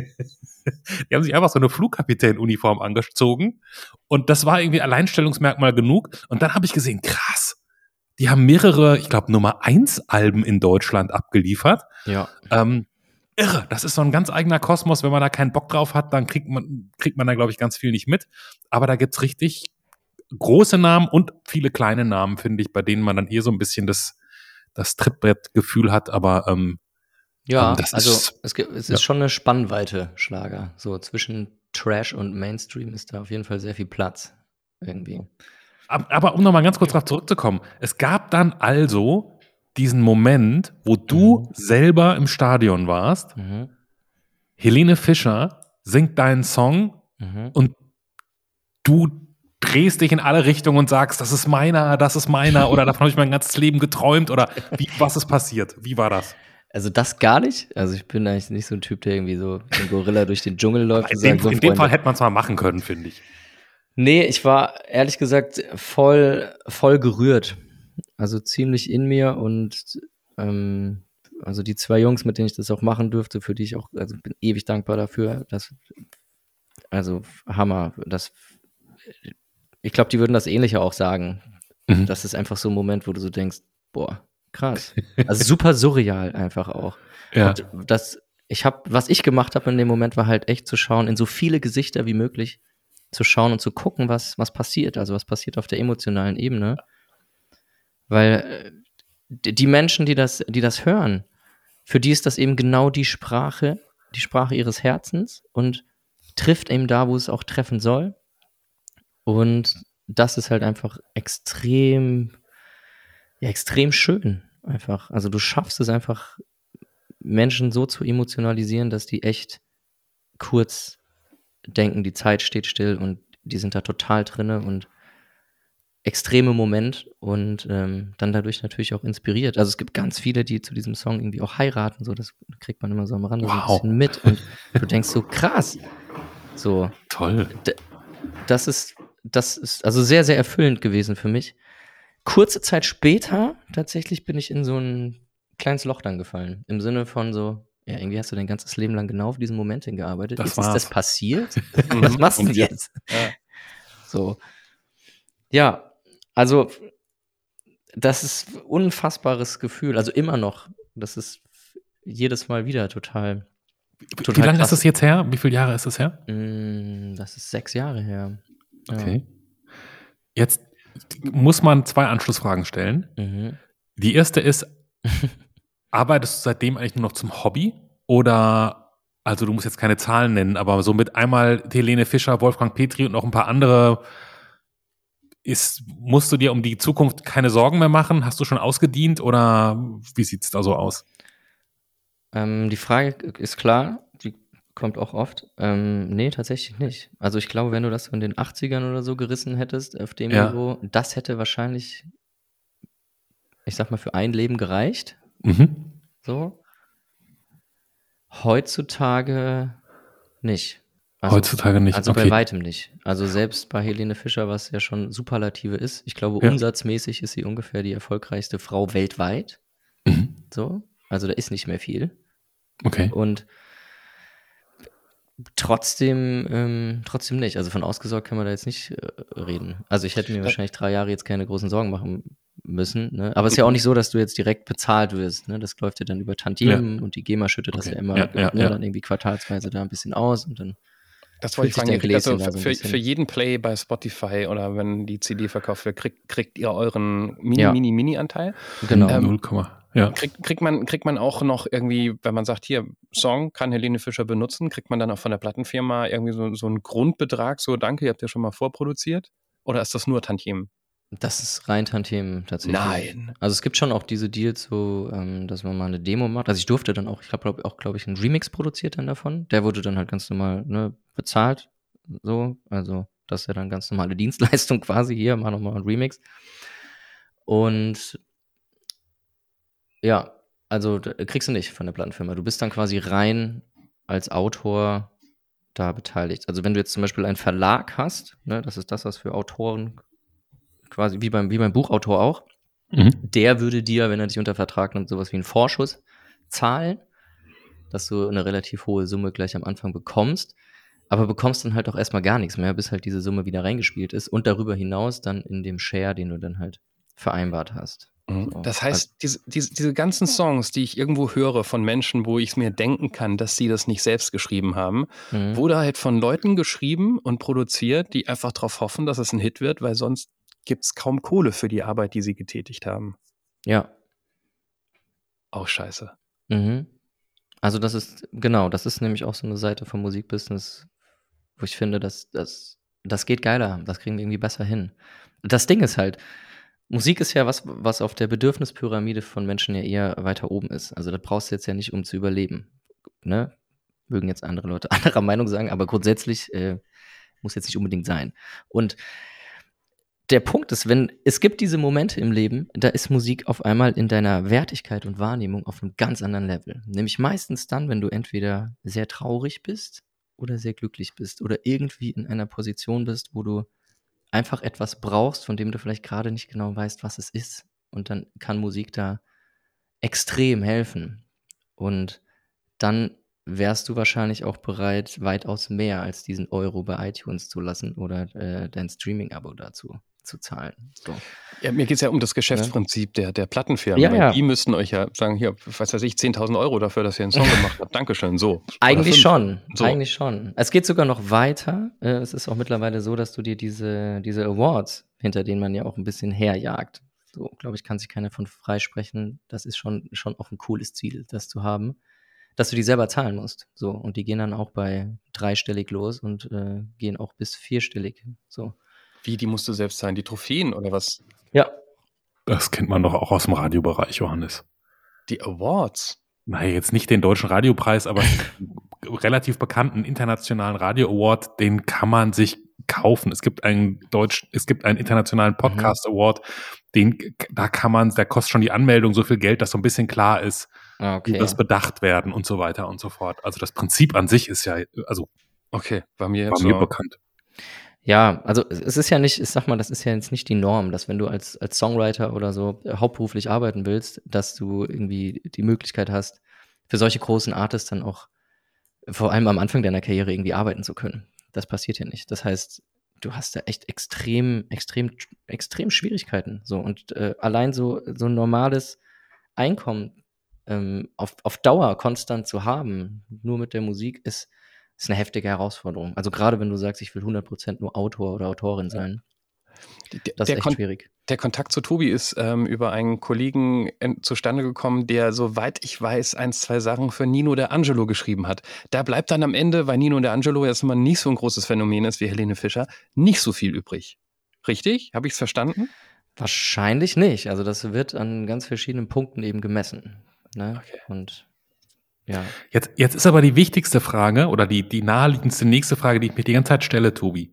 Speaker 1: die haben sich einfach so eine Flugkapitän-Uniform angezogen und das war irgendwie Alleinstellungsmerkmal genug und dann habe ich gesehen, krass, die haben mehrere, ich glaube Nummer eins Alben in Deutschland abgeliefert.
Speaker 5: Ja.
Speaker 1: Ähm, irre, das ist so ein ganz eigener Kosmos. Wenn man da keinen Bock drauf hat, dann kriegt man, kriegt man da, glaube ich, ganz viel nicht mit. Aber da gibt's richtig große Namen und viele kleine Namen, finde ich, bei denen man dann eher so ein bisschen das, das Trittbrettgefühl hat. Aber ähm,
Speaker 5: Ja,
Speaker 1: ähm, das
Speaker 5: also
Speaker 1: ist,
Speaker 5: es, gibt, es
Speaker 1: ja.
Speaker 5: ist schon eine Spannweite Schlager. So zwischen Trash und Mainstream ist da auf jeden Fall sehr viel Platz. Irgendwie.
Speaker 1: Ab- aber um nochmal ganz kurz darauf zurückzukommen, es gab dann also diesen Moment, wo du
Speaker 5: Mhm.
Speaker 1: selber im Stadion warst,
Speaker 5: Mhm.
Speaker 1: Helene Fischer singt deinen Song
Speaker 5: Mhm.
Speaker 1: und du drehst dich in alle Richtungen und sagst, das ist meiner, das ist meiner oder davon habe ich mein ganzes Leben geträumt oder wie, was ist passiert? Wie war das?
Speaker 5: Also das gar nicht. Also ich bin eigentlich nicht so ein Typ, der irgendwie so wie ein Gorilla durch den Dschungel läuft.
Speaker 1: In
Speaker 5: und
Speaker 1: dem,
Speaker 5: sagt, so,
Speaker 1: in dem Fall
Speaker 5: Freunde.
Speaker 1: hätte man es mal machen können, finde ich.
Speaker 5: Nee, ich war ehrlich gesagt voll, voll gerührt. Also ziemlich in mir und ähm, also die zwei Jungs, mit denen ich das auch machen durfte, für die ich auch, also bin ewig dankbar dafür. Das, also Hammer. Das, ich glaube, die würden das Ähnliche auch sagen.
Speaker 1: Mhm.
Speaker 5: Das ist einfach so ein Moment, wo du so denkst, boah, krass. Also super surreal einfach auch.
Speaker 1: Ja.
Speaker 5: Und das, ich habe, was ich gemacht habe in dem Moment, war halt echt zu schauen, in so viele Gesichter wie möglich zu schauen und zu gucken, was, was passiert. Also was passiert auf der emotionalen Ebene. Weil äh, die die Menschen, die das, die das hören, für die ist das eben genau die Sprache, die Sprache ihres Herzens und trifft eben da, wo es auch treffen soll. Und das ist halt einfach extrem, ja, extrem schön einfach. Also du schaffst es einfach, Menschen so zu emotionalisieren, dass die echt kurz denken, die Zeit steht still und die sind da total drinne und extreme Moment und ähm, dann dadurch natürlich auch inspiriert. Also es gibt ganz viele, die zu diesem Song irgendwie auch heiraten, so das kriegt man immer so am Rande so ein
Speaker 1: Wow.
Speaker 5: bisschen mit und du denkst so krass. So,
Speaker 1: Toll.
Speaker 5: D- das ist, das ist also sehr, sehr erfüllend gewesen für mich. Kurze Zeit später, tatsächlich, bin ich in so ein kleines Loch dann gefallen. Im Sinne von so, ja, irgendwie hast du dein ganzes Leben lang genau auf diesen Moment hingearbeitet.
Speaker 1: Das
Speaker 5: Jetzt
Speaker 1: war's.
Speaker 5: ist das passiert. Was machst du denn jetzt?
Speaker 2: Ja.
Speaker 5: So. Ja, also, das ist ein unfassbares Gefühl. Also immer noch. Das ist jedes Mal wieder total.
Speaker 1: Wie lange
Speaker 5: krass.
Speaker 1: ist es jetzt her? Wie viele Jahre ist es her?
Speaker 5: Mm, Das ist sechs Jahre her. Ja.
Speaker 1: Okay. Jetzt muss man zwei Anschlussfragen stellen.
Speaker 5: Mhm.
Speaker 1: Die erste ist, arbeitest du seitdem eigentlich nur noch zum Hobby? Oder, also du musst jetzt keine Zahlen nennen, aber so mit einmal Helene Fischer, Wolfgang Petri und noch ein paar andere, ist, musst du dir um die Zukunft keine Sorgen mehr machen? Hast du schon ausgedient oder wie sieht es da so aus?
Speaker 5: Ähm, die Frage ist klar, die kommt auch oft. Ähm, nee, tatsächlich nicht. Also ich glaube, wenn du das so in den achtzigern oder so gerissen hättest, auf dem
Speaker 1: Ja.
Speaker 5: Niveau, das hätte wahrscheinlich, ich sag mal, für ein Leben gereicht.
Speaker 1: Mhm.
Speaker 5: So. Heutzutage nicht. Also,
Speaker 1: Heutzutage nicht.
Speaker 5: Also
Speaker 1: okay.
Speaker 5: bei weitem nicht. Also selbst bei Helene Fischer, was ja schon Superlative ist, ich glaube,
Speaker 1: Ja.
Speaker 5: umsatzmäßig ist sie ungefähr die erfolgreichste Frau weltweit.
Speaker 1: Mhm.
Speaker 5: So, also da ist nicht mehr viel.
Speaker 1: Okay.
Speaker 5: Und trotzdem, ähm, trotzdem nicht. Also von ausgesorgt kann man da jetzt nicht äh, reden. Also ich hätte mir wahrscheinlich drei Jahre jetzt keine großen Sorgen machen müssen. Ne? Aber es ist ja auch nicht so, dass du jetzt direkt bezahlt wirst. Ne? Das läuft ja dann über Tantiemen und die GEMA schüttet das
Speaker 1: Okay.
Speaker 5: ja immer
Speaker 1: Ja, ja,
Speaker 5: ne,
Speaker 1: ja.
Speaker 5: dann irgendwie quartalsweise da ein bisschen aus und dann
Speaker 2: Das wollte ich
Speaker 5: füllt
Speaker 2: fragen.
Speaker 5: sich
Speaker 2: Ihr
Speaker 5: dein
Speaker 2: kriegt also
Speaker 5: Gläschen da so ein
Speaker 2: für,
Speaker 5: bisschen.
Speaker 2: für jeden Play bei Spotify oder wenn die C D verkauft wird, kriegt, kriegt ihr euren Mini,
Speaker 5: Ja.
Speaker 2: Mini, Mini-Anteil.
Speaker 5: Genau.
Speaker 2: Ähm,
Speaker 1: null, ja.
Speaker 2: Kriegt, kriegt, man, kriegt man auch noch irgendwie, wenn man sagt, hier, Song kann Helene Fischer benutzen, kriegt man dann auch von der Plattenfirma irgendwie so, so einen Grundbetrag, so danke, ihr habt ja schon mal vorproduziert? Oder ist das nur Tantiemen?
Speaker 5: Das ist rein Tantiemen tatsächlich.
Speaker 2: Nein.
Speaker 5: Also es gibt schon auch diese Deals, so, ähm, dass man mal eine Demo macht. Also ich durfte dann auch, ich habe glaub, auch, glaube ich, einen Remix produziert dann davon. Der wurde dann halt ganz normal ne, bezahlt. So, also das ist ja dann ganz normale Dienstleistung quasi. Hier, mach nochmal einen Remix. Und ja, also da kriegst du nicht von der Plattenfirma. Du bist dann quasi rein als Autor da beteiligt. Also wenn du jetzt zum Beispiel einen Verlag hast, ne, das ist das, was für Autoren quasi wie beim, wie beim Buchautor auch,
Speaker 1: Mhm.
Speaker 5: der würde dir, wenn er dich unter Vertrag nimmt, sowas wie einen Vorschuss zahlen, dass du eine relativ hohe Summe gleich am Anfang bekommst, aber bekommst dann halt auch erstmal gar nichts mehr, bis halt diese Summe wieder reingespielt ist und darüber hinaus dann in dem Share, den du dann halt vereinbart hast. So.
Speaker 2: Das heißt, diese, diese, diese ganzen Songs, die ich irgendwo höre von Menschen, wo ich es mir denken kann, dass sie das nicht selbst geschrieben haben,
Speaker 5: Mhm.
Speaker 2: wurde halt von Leuten geschrieben und produziert, die einfach darauf hoffen, dass es ein Hit wird, weil sonst gibt es kaum Kohle für die Arbeit, die sie getätigt haben.
Speaker 5: Ja.
Speaker 2: Auch scheiße.
Speaker 5: Mhm. Also das ist, genau, das ist nämlich auch so eine Seite vom Musikbusiness, wo ich finde, dass das, das geht geiler, das kriegen wir irgendwie besser hin. Das Ding ist halt, Musik ist ja was, was auf der Bedürfnispyramide von Menschen ja eher weiter oben ist. Also das brauchst du jetzt ja nicht, um zu überleben. Ne? Mögen jetzt andere Leute anderer Meinung sagen, aber grundsätzlich äh, muss jetzt nicht unbedingt sein. Und der Punkt ist, wenn es gibt diese Momente im Leben, da ist Musik auf einmal in deiner Wertigkeit und Wahrnehmung auf einem ganz anderen Level. Nämlich meistens dann, wenn du entweder sehr traurig bist oder sehr glücklich bist oder irgendwie in einer Position bist, wo du einfach etwas brauchst, von dem du vielleicht gerade nicht genau weißt, was es ist. Und dann kann Musik da extrem helfen. Und dann wärst du wahrscheinlich auch bereit, weitaus mehr als diesen Euro bei iTunes zu lassen oder äh, dein Streaming-Abo dazu zu zahlen. So.
Speaker 2: Ja, mir geht es ja um das Geschäftsprinzip der, der Plattenfirmen.
Speaker 5: Ja,
Speaker 2: weil
Speaker 5: ja.
Speaker 2: Die müssten euch ja sagen, hier, was weiß ich, zehntausend Euro dafür, dass ihr einen Song gemacht habt. Dankeschön, so.
Speaker 5: Eigentlich
Speaker 2: fünf.
Speaker 5: schon,
Speaker 2: So.
Speaker 5: eigentlich schon. Es geht sogar noch weiter. Äh, Es ist auch mittlerweile so, dass du dir diese, diese Awards, hinter denen man ja auch ein bisschen herjagt, so, glaube ich, kann sich keiner von freisprechen. Das ist schon, schon auch ein cooles Ziel, das zu haben, dass du die selber zahlen musst. So, und die gehen dann auch bei dreistellig los und äh, gehen auch bis vierstellig. So.
Speaker 2: Wie, die musst du selbst zahlen? Die Trophäen oder was?
Speaker 5: Ja,
Speaker 1: Das kennt man doch auch aus dem Radiobereich, Johannes.
Speaker 2: Die Awards?
Speaker 1: Nein, jetzt nicht den Deutschen Radiopreis, aber einen relativ bekannten internationalen Radio Award, den kann man sich kaufen. Es gibt einen Deutsch, es gibt einen internationalen Podcast Award, den, da kann man, der kostet schon die Anmeldung so viel Geld, dass so ein bisschen klar ist,
Speaker 5: Ah, okay.
Speaker 1: wie das bedacht werden und so weiter und so fort. Also das Prinzip an sich ist ja, also
Speaker 2: Okay, war mir
Speaker 1: war
Speaker 2: jetzt
Speaker 1: mir
Speaker 2: so.
Speaker 1: bekannt.
Speaker 5: Ja, also es es ist ja nicht, ich sag mal, das ist ja jetzt nicht die Norm, dass wenn du als, als Songwriter oder so äh, hauptberuflich arbeiten willst, dass du irgendwie die Möglichkeit hast, für solche großen Artists dann auch vor allem am Anfang deiner Karriere irgendwie arbeiten zu können. Das passiert ja nicht. Das heißt, du hast da echt extrem, extrem, extrem Schwierigkeiten. So und äh, allein so, so ein normales Einkommen ähm, auf, auf Dauer konstant zu haben, nur mit der Musik, ist, ist eine heftige Herausforderung. Also gerade wenn du sagst, ich will hundert Prozent nur Autor oder Autorin sein,
Speaker 2: Der,
Speaker 5: das
Speaker 2: der,
Speaker 5: ist echt
Speaker 2: Kon
Speaker 5: schwierig.
Speaker 2: der Kontakt zu Tobi ist ähm, über einen Kollegen en- zustande gekommen, der, soweit ich weiß, ein, zwei Sachen für Nino De Angelo geschrieben hat. Da bleibt dann am Ende, weil Nino De Angelo jetzt mal nicht so ein großes Phänomen ist wie Helene Fischer, nicht so viel übrig. Richtig? Habe ich es verstanden?
Speaker 5: Wahrscheinlich nicht. Also das wird an ganz verschiedenen Punkten eben gemessen. Ne?
Speaker 2: Okay.
Speaker 5: Und ja.
Speaker 1: Jetzt, jetzt ist aber die wichtigste Frage oder die, die naheliegendste nächste Frage, die ich mir die ganze Zeit stelle, Tobi.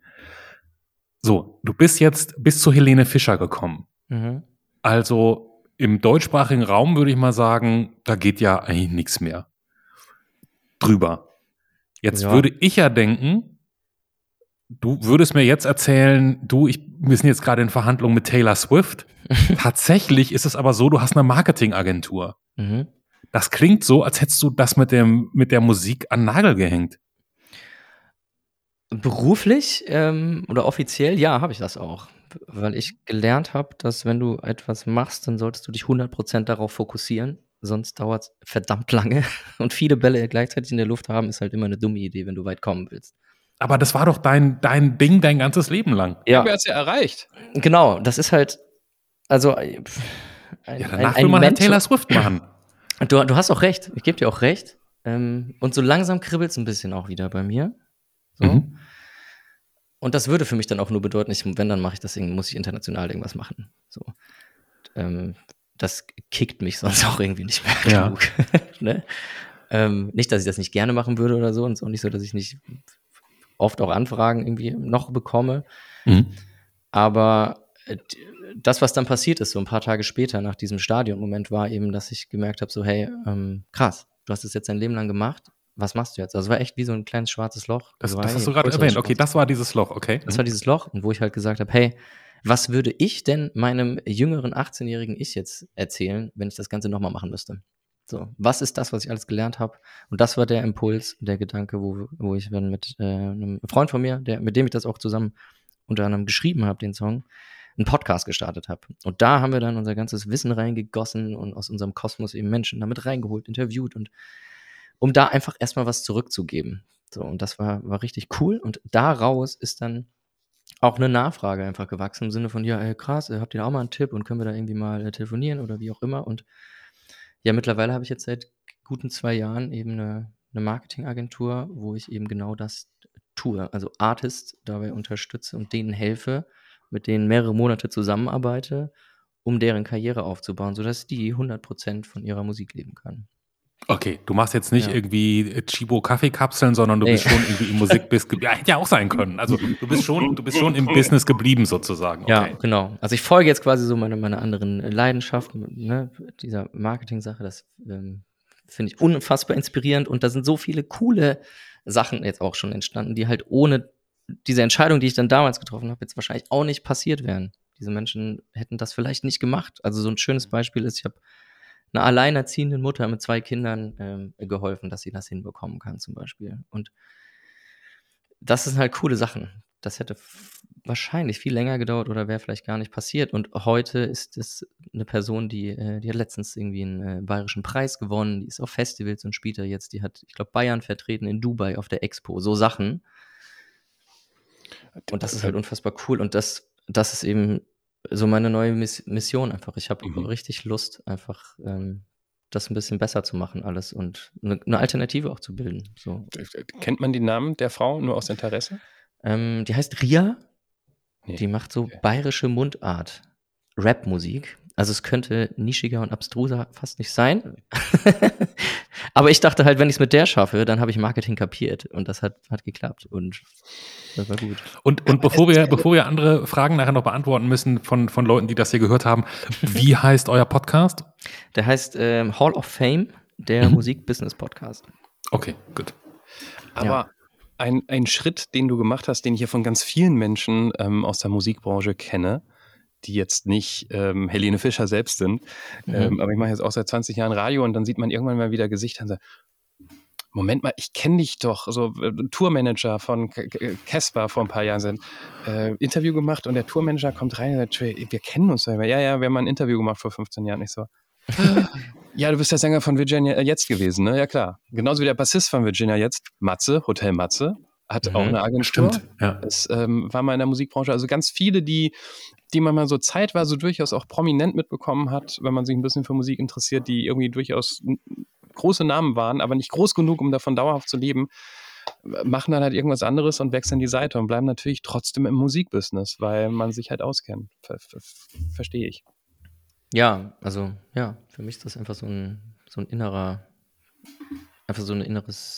Speaker 1: So, du bist jetzt bis zu Helene Fischer gekommen.
Speaker 5: Mhm.
Speaker 1: Also im deutschsprachigen Raum würde ich mal sagen, da geht ja eigentlich nichts mehr drüber. Jetzt
Speaker 5: Ja.
Speaker 1: würde ich ja denken, du würdest mir jetzt erzählen, du, ich, wir sind jetzt gerade in Verhandlungen mit Taylor Swift. Tatsächlich ist es aber so, du hast eine Marketingagentur.
Speaker 5: Mhm.
Speaker 1: Das klingt so, als hättest du das mit dem, mit der Musik an den Nagel gehängt.
Speaker 5: Beruflich ähm, oder offiziell, ja, habe ich das auch. Weil ich gelernt habe, dass wenn du etwas machst, dann solltest du dich hundert Prozent darauf fokussieren. Sonst dauert es verdammt lange. Und viele Bälle gleichzeitig in der Luft haben, ist halt immer eine dumme Idee, wenn du weit kommen willst.
Speaker 1: Aber das war doch dein, dein Ding dein ganzes Leben lang.
Speaker 2: Ja, aber er hat es ja erreicht.
Speaker 5: Genau, das ist halt, also äh, pf, ein,
Speaker 1: Ja,
Speaker 5: ein,
Speaker 1: danach
Speaker 5: ein
Speaker 1: will man halt
Speaker 5: Mentor-
Speaker 1: Taylor Swift machen.
Speaker 5: Du, du hast auch recht, ich gebe dir auch recht. Ähm, und so langsam kribbelt es ein bisschen auch wieder bei mir. So.
Speaker 1: Mhm.
Speaker 5: Und das würde für mich dann auch nur bedeuten, ich, wenn, dann mache ich das, muss ich international irgendwas machen. So. Ähm, das kickt mich sonst auch irgendwie nicht mehr
Speaker 1: Ja.
Speaker 5: genug. ne? ähm, nicht, dass ich das nicht gerne machen würde oder so. Und es ist auch nicht so, dass ich nicht oft auch Anfragen irgendwie noch bekomme.
Speaker 1: Mhm.
Speaker 5: Aber äh, das, was dann passiert ist, so ein paar Tage später nach diesem Stadionmoment, war eben, dass ich gemerkt habe, so hey, ähm, krass, du hast es jetzt dein Leben lang gemacht. Was machst du jetzt? Also es war echt wie so ein kleines schwarzes Loch.
Speaker 1: Das,
Speaker 5: So,
Speaker 1: das
Speaker 5: hey,
Speaker 1: hast du gerade
Speaker 5: größeres
Speaker 1: erwähnt. Okay,
Speaker 5: schwarzes
Speaker 1: das war dieses Loch, okay.
Speaker 5: Das war dieses Loch, und wo ich halt gesagt habe, hey, was würde ich denn meinem jüngeren achtzehnjährigen Ich jetzt erzählen, wenn ich das Ganze nochmal machen müsste? So, was ist das, was ich alles gelernt habe? Und das war der Impuls, der Gedanke, wo, wo ich dann mit äh, einem Freund von mir, der, mit dem ich das auch zusammen unter anderem geschrieben habe, den Song, einen Podcast gestartet habe. Und da haben wir dann unser ganzes Wissen reingegossen und aus unserem Kosmos eben Menschen damit reingeholt, interviewt, und um da einfach erstmal was zurückzugeben. So, und das war, war richtig cool. Und daraus ist dann auch eine Nachfrage einfach gewachsen im Sinne von, ja, ey, krass, habt ihr da auch mal einen Tipp und können wir da irgendwie mal äh, telefonieren oder wie auch immer. Und ja, mittlerweile habe ich jetzt seit guten zwei Jahren eben eine, eine Marketingagentur, wo ich eben genau das tue. Also Artists dabei unterstütze und denen helfe, mit denen mehrere Monate zusammenarbeite, um deren Karriere aufzubauen, sodass die hundert Prozent von ihrer Musik leben können.
Speaker 1: Okay, du machst jetzt nicht
Speaker 5: Ja.
Speaker 1: irgendwie Chibo Kaffeekapseln, sondern du
Speaker 5: Nee.
Speaker 1: bist schon irgendwie im Musikbusiness. Ja, hätte ja auch sein können. Also du bist schon, du bist schon im Business geblieben sozusagen. Okay.
Speaker 5: Ja, genau. Also ich folge jetzt quasi so meine, meine anderen Leidenschaften, ne, dieser Marketing-Sache, das ähm, finde ich unfassbar inspirierend, und da sind so viele coole Sachen jetzt auch schon entstanden, die halt ohne diese Entscheidung, die ich dann damals getroffen habe, jetzt wahrscheinlich auch nicht passiert wären. Diese Menschen hätten das vielleicht nicht gemacht. Also so ein schönes Beispiel ist, ich habe einer alleinerziehenden Mutter mit zwei Kindern ähm, geholfen, dass sie das hinbekommen kann zum Beispiel. Und das sind halt coole Sachen. Das hätte f- wahrscheinlich viel länger gedauert oder wäre vielleicht gar nicht passiert. Und heute ist es eine Person, die, äh, die hat letztens irgendwie einen äh, bayerischen Preis gewonnen, die ist auf Festivals und spielt da jetzt, die hat, ich glaube, Bayern vertreten in Dubai auf der Expo, so Sachen. Und das ist halt unfassbar cool. Und das, das ist eben so meine neue Miss Mission einfach. Ich habe
Speaker 2: Mhm.
Speaker 5: richtig Lust, einfach ähm, das ein bisschen besser zu machen alles und eine, eine Alternative auch zu bilden. So.
Speaker 2: Kennt man die Namen der Frau nur aus Interesse?
Speaker 5: Ähm, die heißt Ria.
Speaker 2: Nee.
Speaker 5: Die macht so
Speaker 2: Okay.
Speaker 5: bayerische Mundart, Rap-Musik. Also es könnte nischiger und abstruser fast nicht sein. Aber ich dachte halt, wenn ich es mit der schaffe, dann habe ich Marketing kapiert. Und das hat, hat geklappt. Und das war gut.
Speaker 1: Und, und bevor wir, bevor wir andere Fragen nachher noch beantworten müssen von, von Leuten, die das hier gehört haben, wie heißt euer Podcast?
Speaker 5: Der heißt ähm, Hall of Fame, der
Speaker 1: Mhm.
Speaker 5: Musik-Business-Podcast.
Speaker 1: Okay, gut.
Speaker 2: Aber
Speaker 5: Ja.
Speaker 2: ein, ein Schritt, den du gemacht hast, den ich ja von ganz vielen Menschen ähm, aus der Musikbranche kenne, die jetzt nicht ähm, Helene Fischer selbst sind,
Speaker 5: Mhm.
Speaker 2: ähm, aber ich mache jetzt auch seit zwanzig Jahren Radio, und dann sieht man irgendwann mal wieder Gesichter und sagt, Moment mal, ich kenne dich doch, so äh, Tourmanager von K- K- Casper vor ein paar Jahren sind, äh, Interview gemacht, und der Tourmanager kommt rein und sagt, "Trey, wir kennen uns doch." Ja, ja, wir haben mal ein Interview gemacht vor fünfzehn Jahren. Ich so, ja, du bist der Sänger von Virginia Jetzt gewesen, ne? Ja, klar. Genauso wie der Bassist von Virginia Jetzt, Matze, Hotel Matze, hat
Speaker 5: Mhm.
Speaker 2: auch eine Agentur.
Speaker 1: Stimmt, ja.
Speaker 2: Es ähm, war mal in der Musikbranche, also ganz viele, die, die man mal so zeitweise durchaus auch prominent mitbekommen hat, wenn man sich ein bisschen für Musik interessiert, die irgendwie durchaus n- große Namen waren, aber nicht groß genug, um davon dauerhaft zu leben, machen dann halt irgendwas anderes und wechseln die Seite und bleiben natürlich trotzdem im Musikbusiness, weil man sich halt auskennt. Ver ver verstehe ich.
Speaker 5: Ja, also ja, für mich ist das einfach so ein, so ein innerer, einfach so ein inneres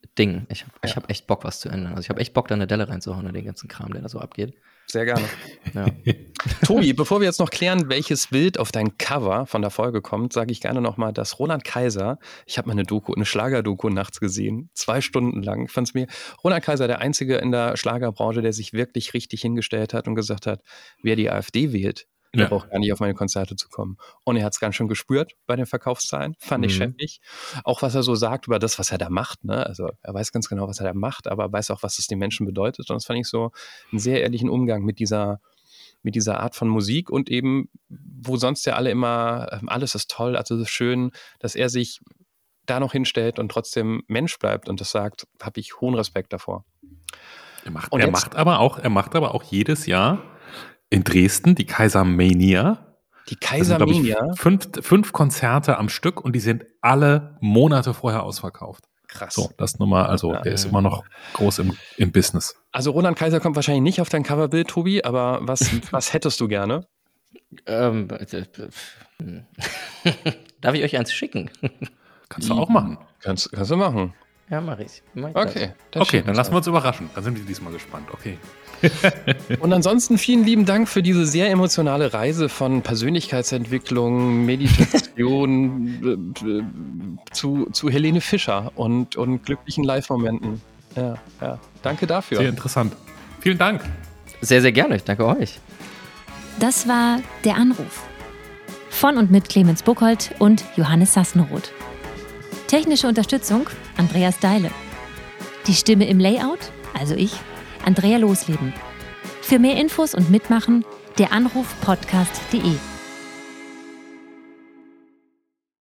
Speaker 5: Ding. Ich habe
Speaker 2: Ja.
Speaker 5: ich hab echt Bock, was zu ändern. Also ich habe echt Bock, da eine Delle reinzuhauen in den ganzen Kram, der da so abgeht.
Speaker 2: Sehr gerne.
Speaker 5: Ja.
Speaker 2: Tobi, bevor wir jetzt noch klären, welches Bild auf dein Cover von der Folge kommt, sage ich gerne nochmal, dass Roland Kaiser, ich habe mal eine Doku, eine Schlagerdoku nachts gesehen, zwei Stunden lang, ich fand's mir, Roland Kaiser, der Einzige in der Schlagerbranche, der sich wirklich richtig hingestellt hat und gesagt hat, wer die AfD wählt, der
Speaker 1: Ja.
Speaker 2: braucht gar nicht auf meine Konzerte zu kommen. Und er hat es ganz schön gespürt bei den Verkaufszahlen, fand ich
Speaker 5: Mhm.
Speaker 2: schäppig. Auch was er so sagt über das, was er da macht, ne? Also er weiß ganz genau, was er da macht, aber weiß auch, was es den Menschen bedeutet. Und das fand ich so einen sehr ehrlichen Umgang mit dieser mit dieser Art von Musik und eben, wo sonst ja alle immer, ähm, alles ist toll, also es ist schön, dass er sich da noch hinstellt und trotzdem Mensch bleibt und das sagt, habe ich hohen Respekt davor.
Speaker 1: Er macht,
Speaker 2: Und
Speaker 1: er
Speaker 2: jetzt-
Speaker 1: macht aber auch, er macht aber auch jedes Jahr in Dresden die Kaisermania.
Speaker 2: Die
Speaker 1: Das sind, glaub ich,
Speaker 2: Kaisermania,
Speaker 1: fünf, fünf Konzerte am Stück und die sind alle Monate vorher ausverkauft.
Speaker 2: krass.
Speaker 1: So, das nur mal, also
Speaker 2: Ja.
Speaker 1: der ist immer noch groß im, im Business.
Speaker 2: Also Roland Kaiser kommt wahrscheinlich nicht auf dein Coverbild, Tobi, aber was, was hättest du gerne?
Speaker 5: Ähm, äh, hm. Darf ich euch eins schicken?
Speaker 1: Kannst du auch machen.
Speaker 2: Kannst, kannst du machen.
Speaker 5: Ja, mach ich. Mach ich
Speaker 2: Okay.
Speaker 1: Okay, dann lassen wir uns überraschen. Dann sind wir diesmal gespannt. Okay.
Speaker 2: Und ansonsten vielen lieben Dank für diese sehr emotionale Reise von Persönlichkeitsentwicklung, Meditation äh, äh, zu, zu Helene Fischer und, und glücklichen Live-Momenten. Ja, ja. Danke dafür.
Speaker 1: Sehr interessant. Vielen Dank.
Speaker 5: das. Sehr, sehr gerne. Ich danke euch.
Speaker 4: Das war Der Anruf. Von und mit Clemens Buchholz und Johannes Sassenroth. Technische Unterstützung Andreas Deile. Die Stimme im Layout, also ich, Andrea Losleben. Für mehr Infos und Mitmachen, der Anruf podcast punkt de.